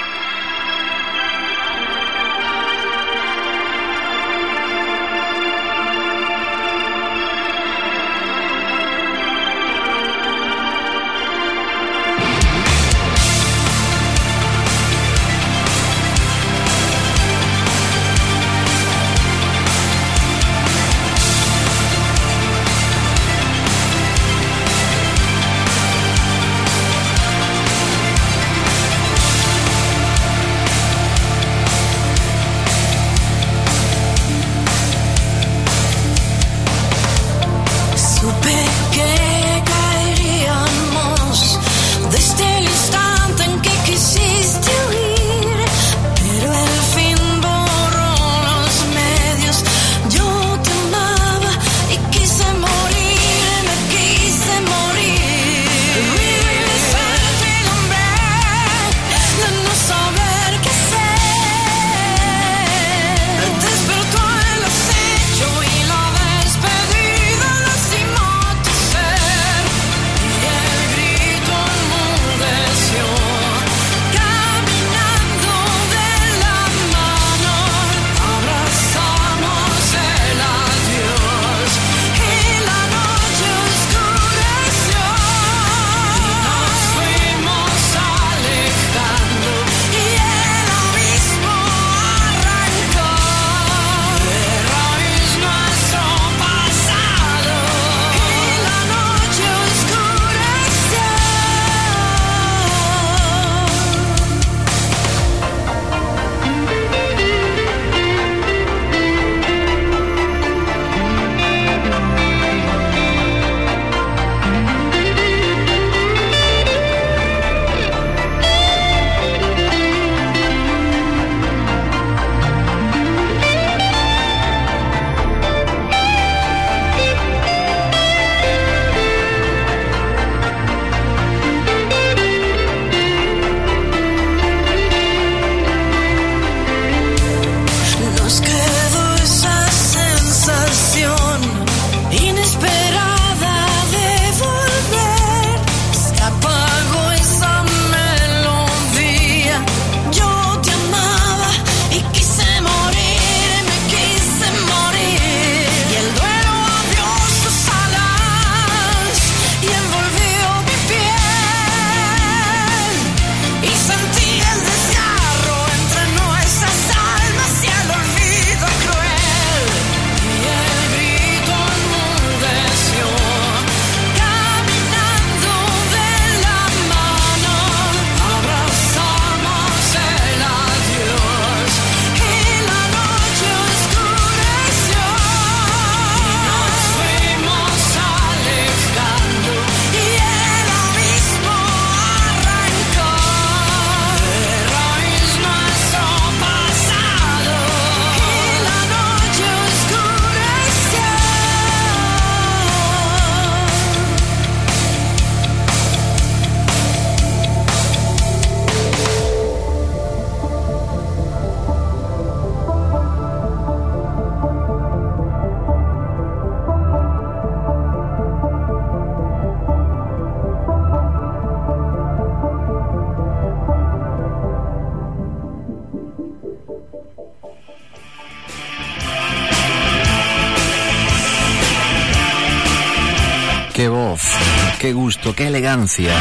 Qué voz, qué gusto, qué elegancia,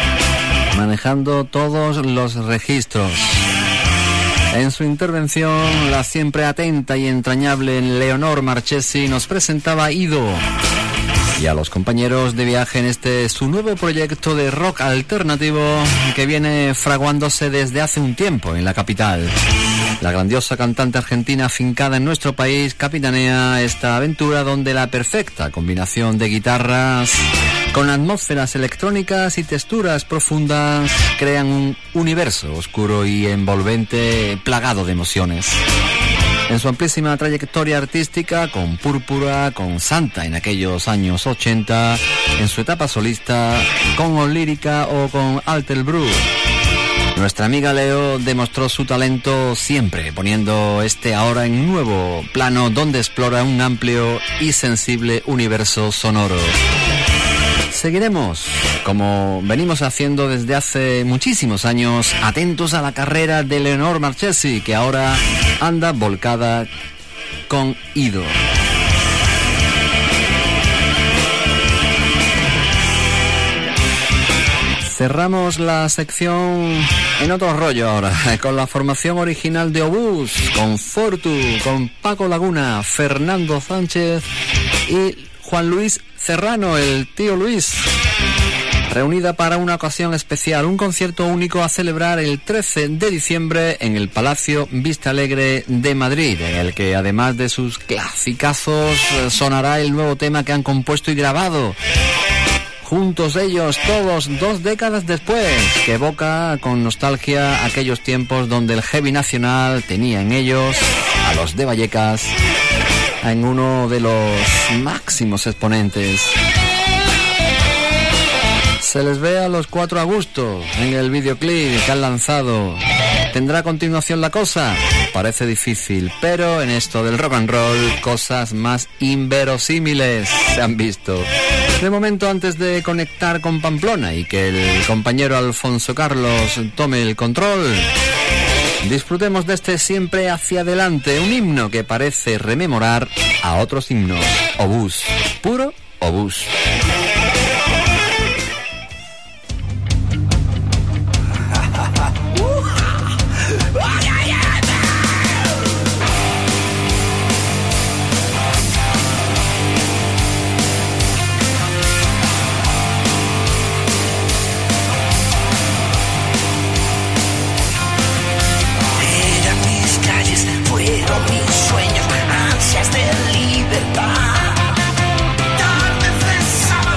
manejando todos los registros. En su intervención, la siempre atenta y entrañable Leonor Marchesi nos presentaba Ido, y a los compañeros de viaje en este su nuevo proyecto de rock alternativo que viene fraguándose desde hace un tiempo en la capital. La grandiosa cantante argentina afincada en nuestro país capitanea esta aventura donde la perfecta combinación de guitarras con atmósferas electrónicas y texturas profundas crean un universo oscuro y envolvente plagado de emociones. En su amplísima trayectoria artística, con Púrpura, con Santa en aquellos años 80, en su etapa solista, con Onlírica o con Altelbrú, nuestra amiga Leo demostró su talento siempre, poniendo ahora en un nuevo plano donde explora un amplio y sensible universo sonoro. Seguiremos, como venimos haciendo desde hace muchísimos años, atentos a la carrera de Leonor Marchesi, que ahora anda volcada con Ido. Cerramos la sección en otro rollo ahora, con la formación original de Obús, con Fortu, con Paco Laguna, Fernando Sánchez y Juan Luis Serrano, el tío Luis, reunida para una ocasión especial, un concierto único a celebrar el 13 de diciembre en el Palacio Vista Alegre de Madrid, en el que además de sus clasicazos sonará el nuevo tema que han compuesto y grabado juntos ellos todos 2 décadas después, que evoca con nostalgia aquellos tiempos donde el heavy nacional tenía en ellos a los de Vallecas en uno de los máximos exponentes. Se les ve a los 4 a gusto en el videoclip que han lanzado. ¿Tendrá continuación la cosa? Parece difícil, pero en esto del rock and roll cosas más inverosímiles se han visto. De momento, antes de conectar con Pamplona y que el compañero Alfonso Carlos tome el control, disfrutemos de este Siempre hacia adelante, un himno que parece rememorar a otros himnos. Obús, puro obús. Sueños, ansias de libertad. Tal vez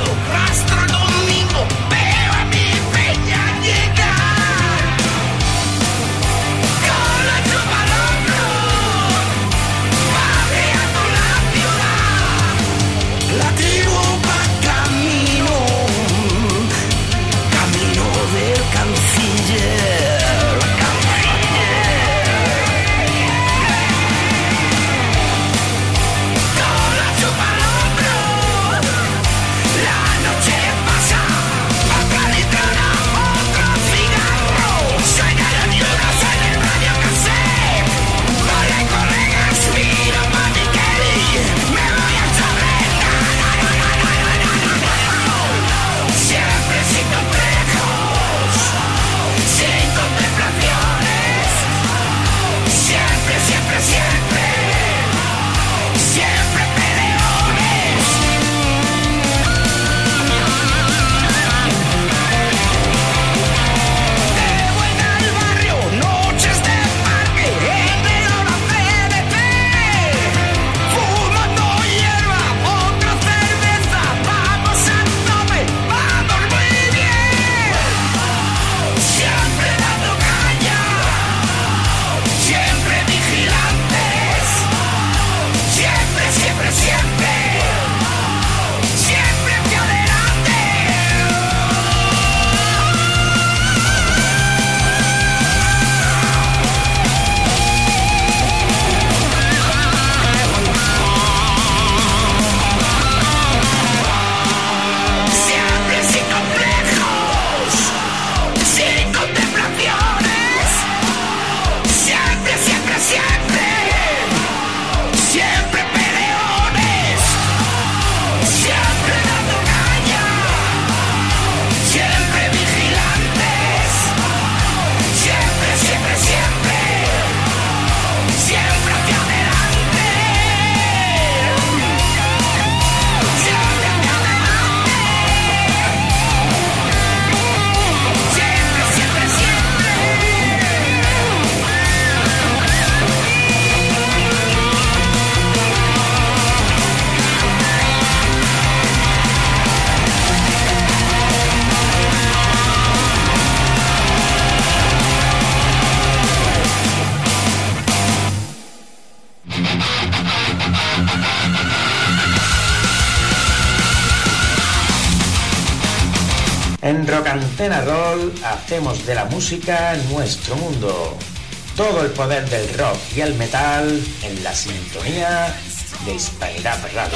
En Rock Antena Roll hacemos de la música nuestro mundo. Todo el poder del rock y el metal en la sintonía de Hispanidad Radio.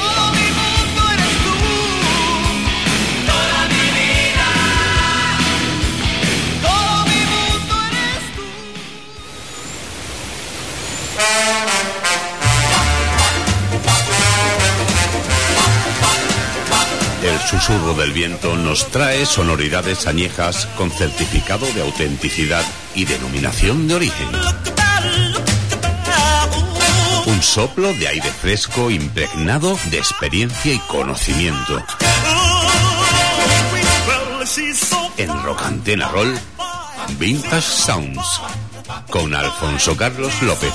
El susurro del viento nos trae sonoridades añejas con certificado de autenticidad y denominación de origen. Un soplo de aire fresco impregnado de experiencia y conocimiento. En Rock Antena Roll, Vintage Sounds, con Alfonso Carlos López.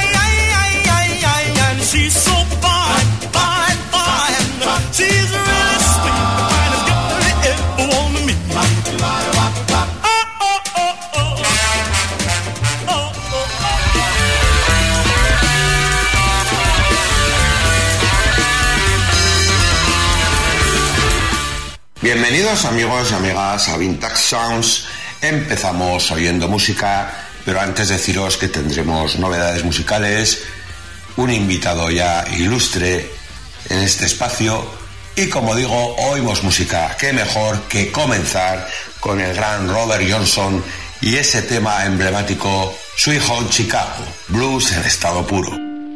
Bienvenidos amigos y amigas a Vintage Sounds. Empezamos oyendo música, pero antes deciros que tendremos novedades musicales, un invitado ya ilustre en este espacio y, como digo, oímos música. Qué mejor que comenzar con el gran Robert Johnson y ese tema emblemático Sweet Home Chicago, blues en estado puro.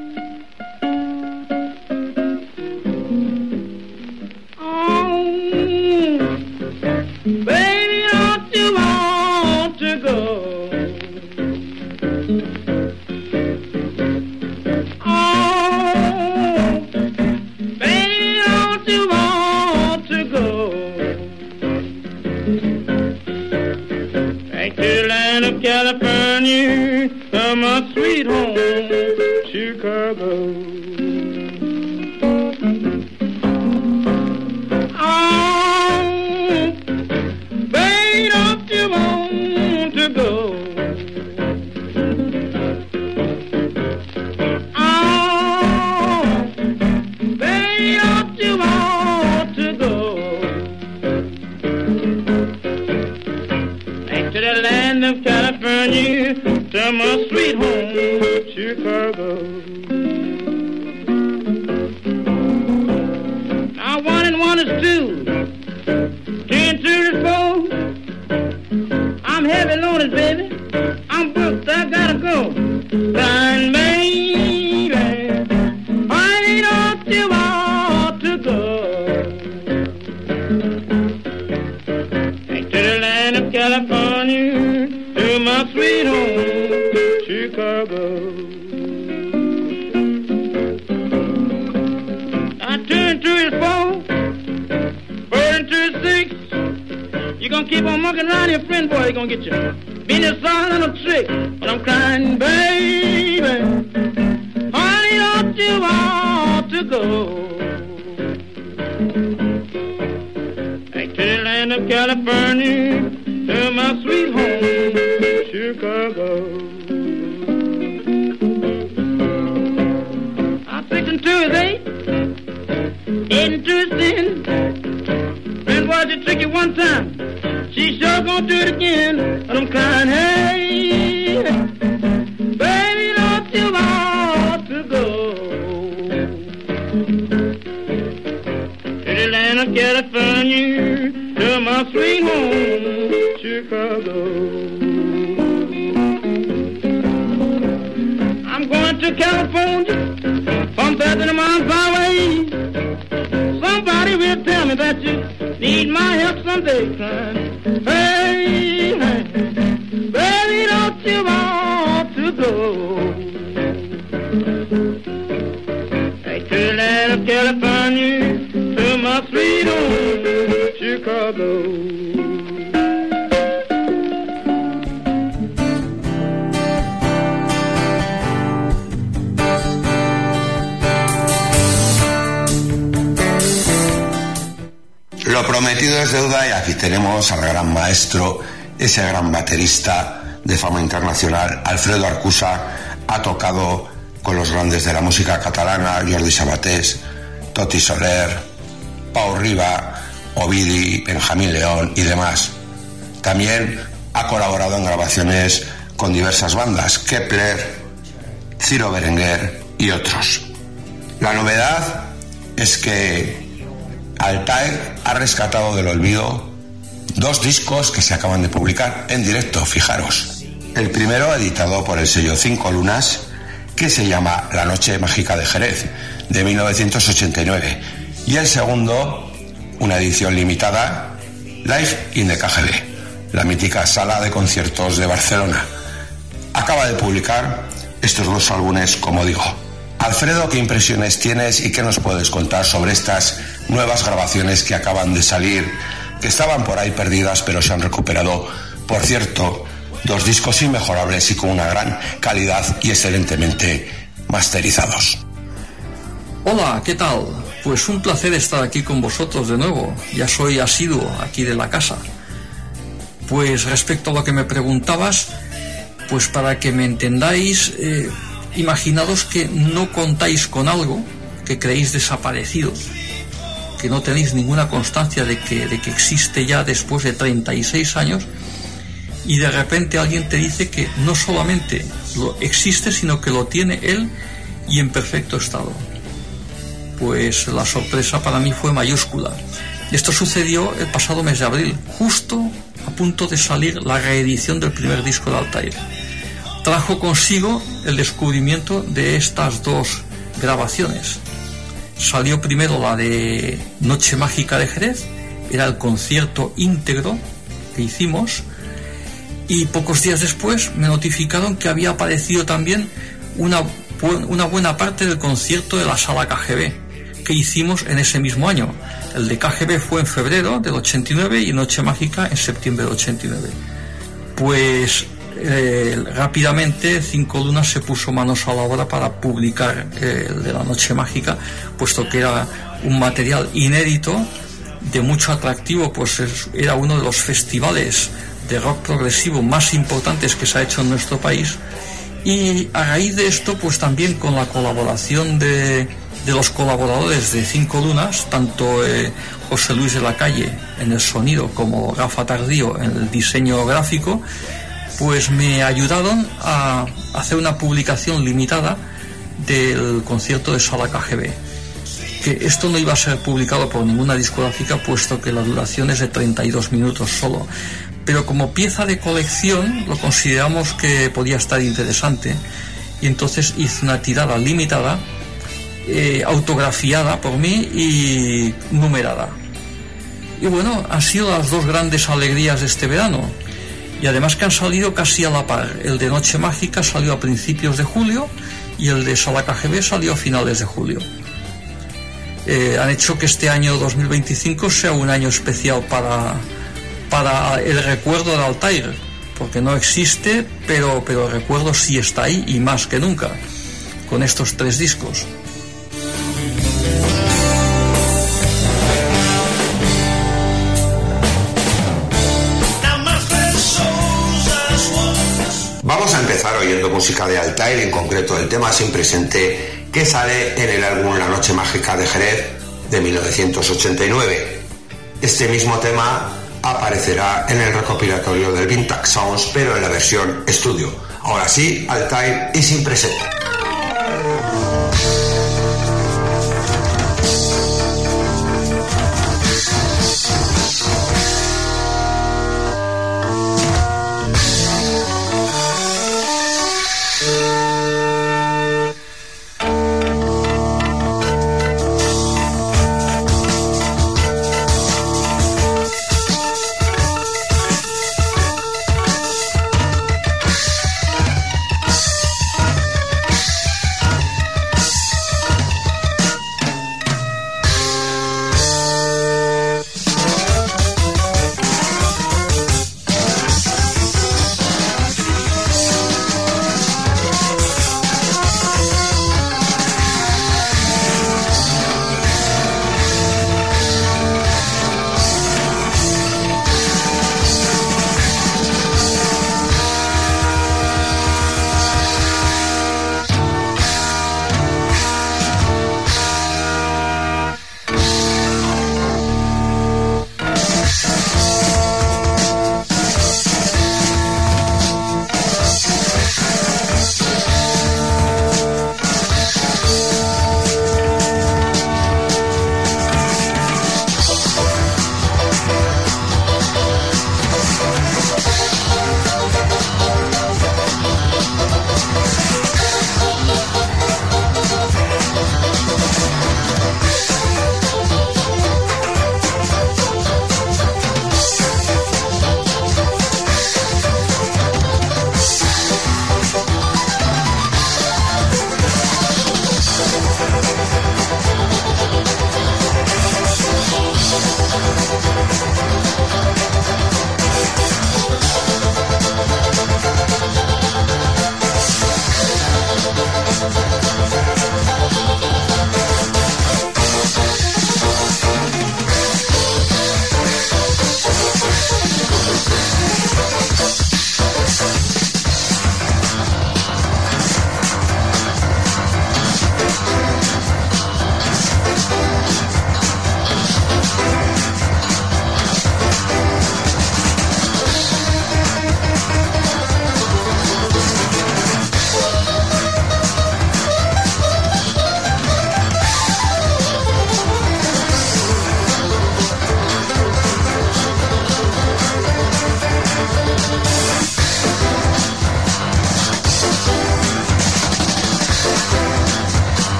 Lo prometido es deuda y aquí tenemos al gran maestro, ese gran baterista de fama internacional, Alfredo Arcusa. Ha tocado con los grandes de la música catalana, Jordi Sabatés, Toti Soler, Pau Riba Ovidi, Benjamín León y demás. También ha colaborado en grabaciones con diversas bandas, Kepler, Ciro Berenguer y otros. La novedad es que Altair ha rescatado del olvido 2 discos que se acaban de publicar en directo, fijaros. El primero, editado por el sello 5 Lunas, que se llama La Noche Mágica de Jerez, de 1989. Y el segundo, una edición limitada, Live in the KGB, la mítica sala de conciertos de Barcelona. Acaba de publicar estos 2 álbumes, como digo. Alfredo, ¿qué impresiones tienes y qué nos puedes contar sobre estas nuevas grabaciones que acaban de salir, que estaban por ahí perdidas pero se han recuperado? Por cierto, 2 discos inmejorables y con una gran calidad y excelentemente masterizados. Hola, ¿qué tal? Pues un placer estar aquí con vosotros de nuevo. Ya soy asiduo aquí de la casa. Pues respecto a lo que me preguntabas, pues para que me entendáis, imaginaos que no contáis con algo que creéis desaparecido, que no tenéis ninguna constancia de que existe ya después de 36 años, y de repente alguien te dice que no solamente lo existe, sino que lo tiene él y en perfecto estado. Pues la sorpresa para mí fue mayúscula. Esto sucedió el pasado mes de abril, justo a punto de salir la reedición del primer disco de Altair. Trajo consigo el descubrimiento de estas 2 grabaciones. Salió primero la de Noche Mágica de Jerez, era el concierto íntegro que hicimos, y pocos días después me notificaron que había aparecido también una buena parte del concierto de la sala KGB que hicimos en ese mismo año. El de KGB fue en febrero del 89 y Noche Mágica en septiembre del 89. Pues rápidamente 5 Lunas se puso manos a la obra para publicar el de la Noche Mágica, puesto que era un material inédito de mucho atractivo, pues era uno de los festivales de rock progresivo más importantes que se ha hecho en nuestro país. Y a raíz de esto, pues también con la colaboración de los colaboradores de 5 Lunas, tanto José Luis de la Calle en el sonido como Rafa Tardío en el diseño gráfico, pues me ayudaron a hacer una publicación limitada del concierto de sala KGB. Que esto no iba a ser publicado por ninguna discográfica, puesto que la duración es de 32 minutos solo. Pero como pieza de colección lo consideramos que podía estar interesante, y entonces hice una tirada limitada, autografiada por mí y numerada. Y bueno, han sido las 2 grandes alegrías de este verano, y además que han salido casi a la par. El de Noche Mágica salió a principios de julio y el de Sala KGB salió a finales de julio. Han hecho que este año 2025 sea un año especial para el recuerdo de Altair, porque no existe, pero el recuerdo sí está ahí, y más que nunca, con estos 3 discos. Vamos a empezar oyendo música de Altair, en concreto el tema Sin Presente, que sale en el álbum La Noche Mágica de Jerez de 1989. Este mismo tema aparecerá en el recopilatorio del Vintage Sounds, pero en la versión estudio. Ahora sí, Altair y Sin Presente.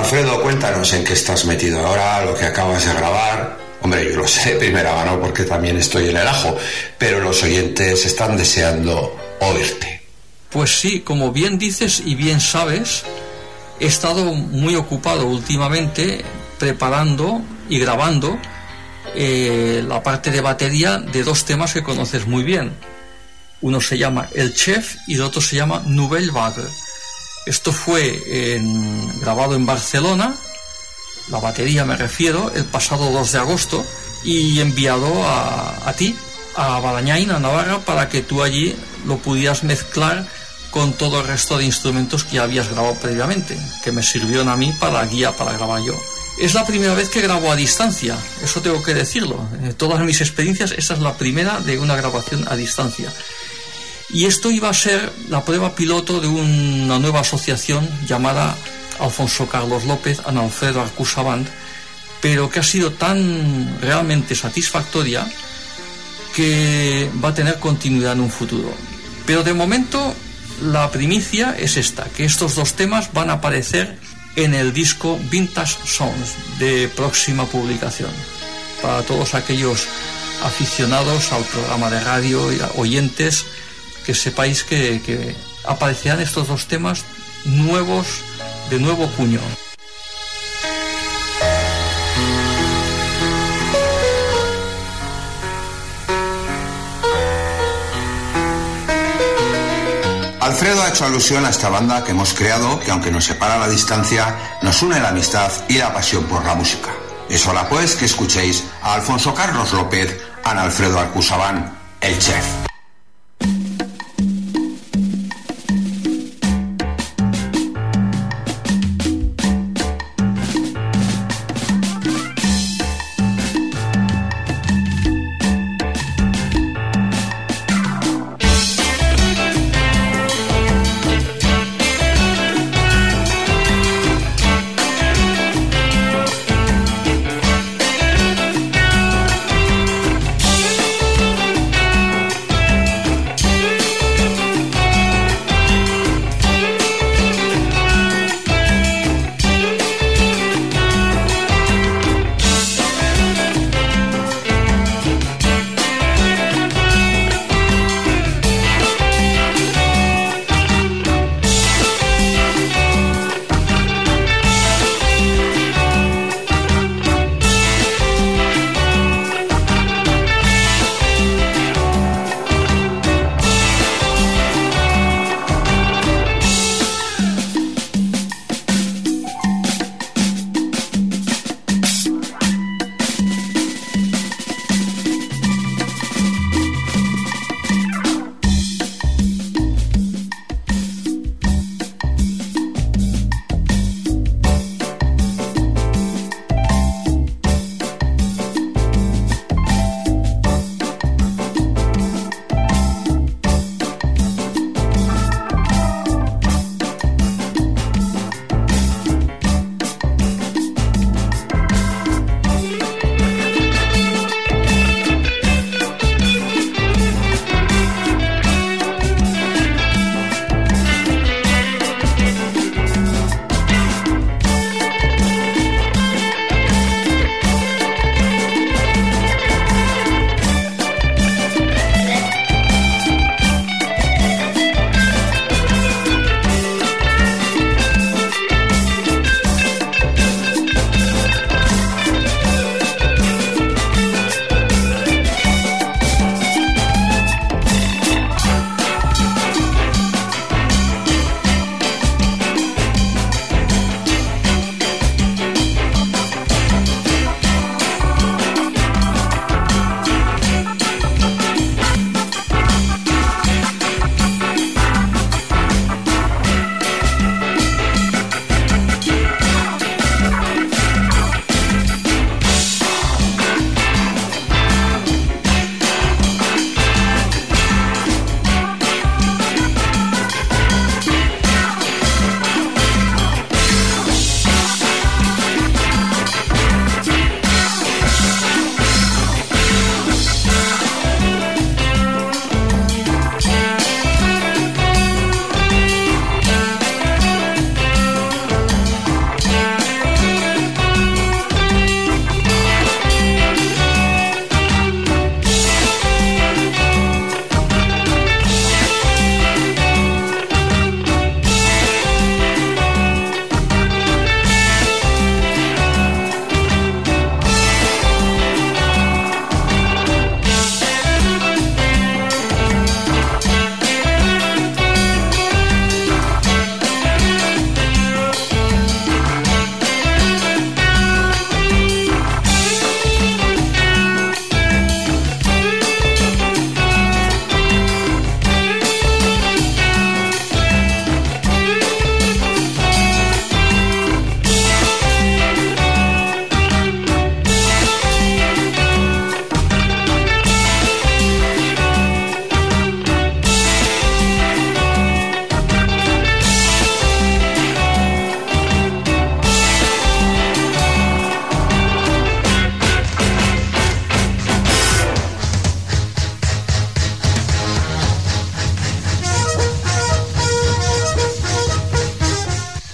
Alfredo, cuéntanos en qué estás metido ahora, lo que acabas de grabar. Hombre, yo lo sé de primera mano porque también estoy en el ajo, pero los oyentes están deseando oírte. Pues sí, como bien dices y bien sabes, he estado muy ocupado últimamente preparando y grabando la parte de batería de dos temas que conoces muy bien. Uno se llama El Chef y el otro se llama Nouvelle Vague. Esto fue grabado en Barcelona, la batería me refiero, el pasado 2 de agosto, y enviado a ti, a Balañain, a Navarra, para que tú allí lo pudieras mezclar con todo el resto de instrumentos que ya habías grabado previamente, que me sirvieron a mí para guía para grabar yo. Es la primera vez que grabo a distancia, eso tengo que decirlo. En todas mis experiencias, esta es la primera de una grabación a distancia. Y esto iba a ser la prueba piloto de una nueva asociación llamada Alfonso Carlos López and Alfredo Arcusa Band, pero que ha sido tan realmente satisfactoria que va a tener continuidad en un futuro. Pero de momento la primicia es esta, que estos dos temas van a aparecer en el disco Vintage Songs de próxima publicación. Para todos aquellos aficionados al programa de radio y oyentes, que sepáis que aparecerán estos dos temas nuevos, de nuevo cuño. Alfredo ha hecho alusión a esta banda que hemos creado, que aunque nos separa la distancia, nos une la amistad y la pasión por la música. Es hora pues que escuchéis a Alfonso Carlos López and Alfredo Arcusa Band, El Chef.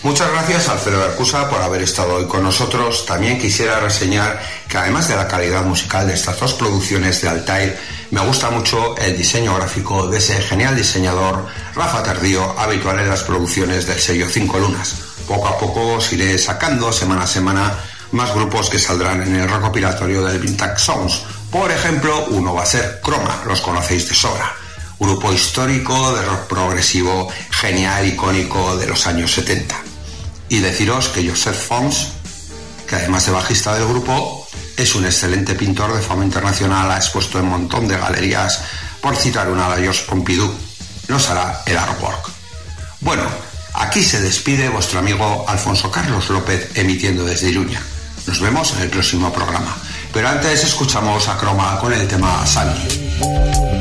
Muchas gracias a Alfredo Arcusa por haber estado hoy con nosotros. También quisiera reseñar que además de la calidad musical de estas dos producciones de Altair, me gusta mucho el diseño gráfico de ese genial diseñador Rafa Tardío, habitual en las producciones del sello 5 Lunas. Poco a poco os iré sacando semana a semana más grupos que saldrán en el recopilatorio del Vintage Sounds. Por ejemplo, uno va a ser Chroma, los conocéis de sobra. Grupo histórico de rock progresivo, genial, icónico de los años 70. Y deciros que Joseph Fons, que además de bajista del grupo, es un excelente pintor de fama internacional, ha expuesto en un montón de galerías, por citar una de Georges Pompidou, nos hará el artwork. Bueno, aquí se despide vuestro amigo Alfonso Carlos López, emitiendo desde Iruña. Nos vemos en el próximo programa. Pero antes escuchamos a Chroma con el tema Sandy.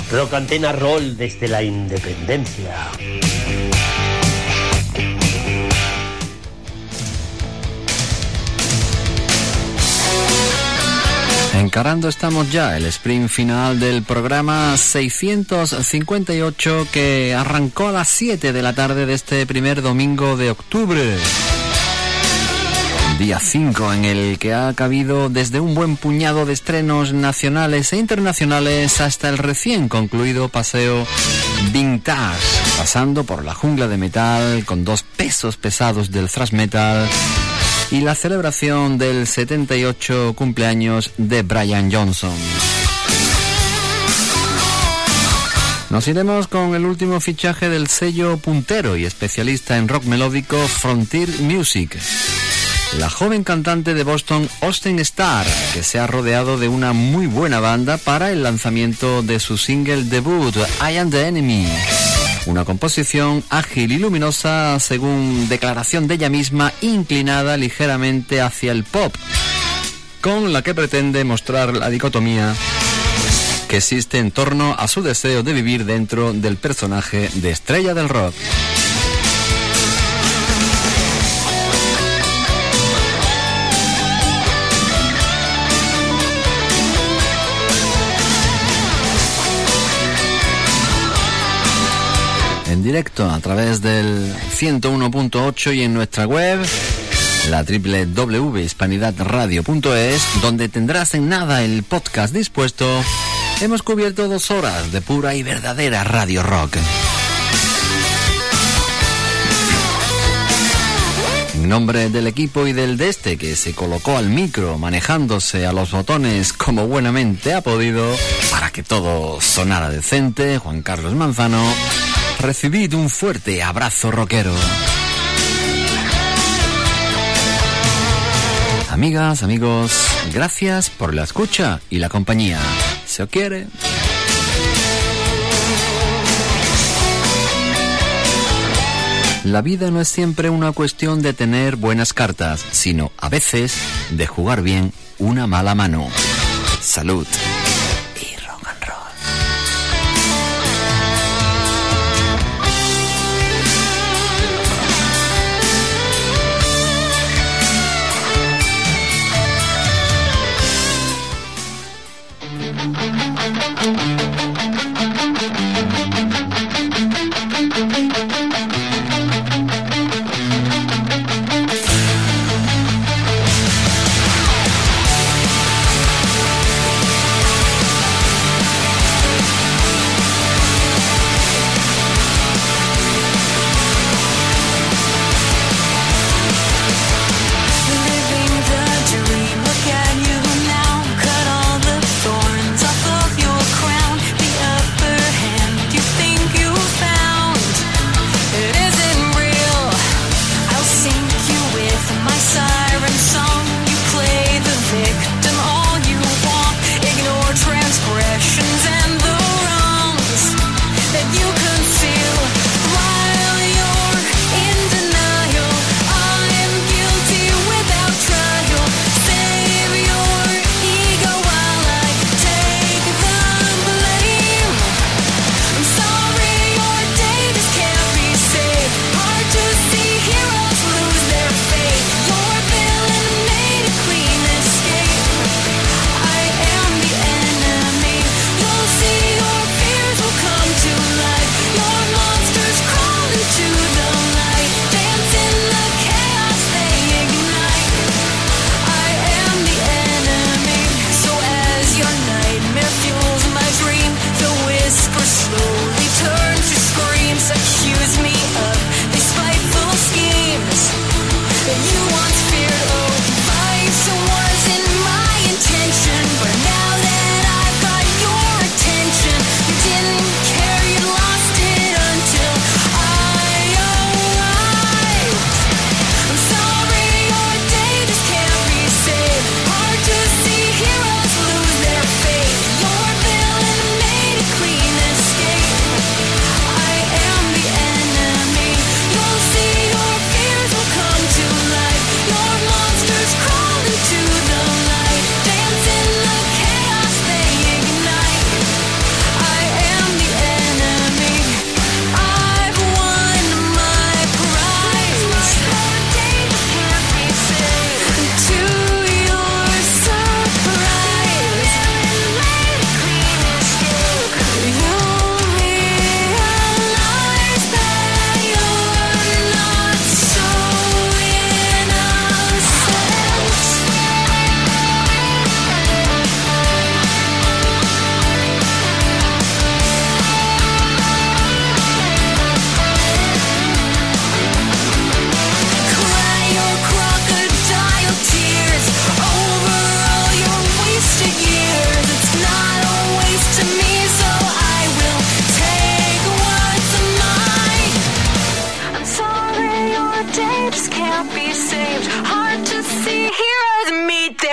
Rock Antena Roll desde la independencia. Encarando estamos ya el sprint final del programa 658 que arrancó a las 7 de la tarde de este primer domingo de octubre. Día 5 en el que ha cabido desde un buen puñado de estrenos nacionales e internacionales hasta el recién concluido paseo Vintage, pasando por la jungla de metal con dos pesos pesados del thrash metal y la celebración del 78 cumpleaños de Brian Johnson. Nos iremos con el último fichaje del sello puntero y especialista en rock melódico Frontier Music. La joven cantante de Boston, Austin Starr, que se ha rodeado de una muy buena banda para el lanzamiento de su single debut, I Am the Enemy. Una composición ágil y luminosa, según declaración de ella misma, inclinada ligeramente hacia el pop, con la que pretende mostrar la dicotomía que existe en torno a su deseo de vivir dentro del personaje de estrella del rock. En directo a través del 101.8 y en nuestra web, la www.hispanidadradio.es, donde tendrás en nada el podcast dispuesto. Hemos cubierto 2 horas de pura y verdadera radio rock. En nombre del equipo y del de este que se colocó al micro manejándose a los botones como buenamente ha podido para que todo sonara decente, Juan Carlos Manzano, recibid un fuerte abrazo rockero. Amigas, amigos, gracias por la escucha y la compañía. ¿Se os quiere? La vida no es siempre una cuestión de tener buenas cartas, sino a veces de jugar bien una mala mano. Salud.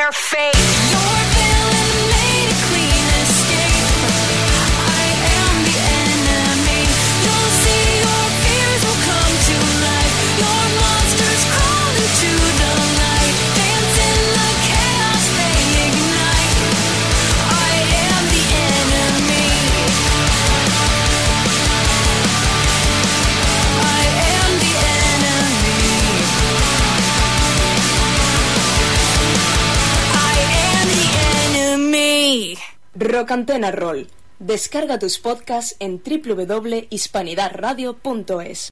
their fate. Your villain made a clean escape. I am the enemy. You'll see your fears will come to life. Your monsters crawl into the light. Dance in the chaos they ignite. I am the enemy. I am the enemy. I am the enemy. Rock Antena Roll. Descarga tus podcasts en www.hispanidadradio.es.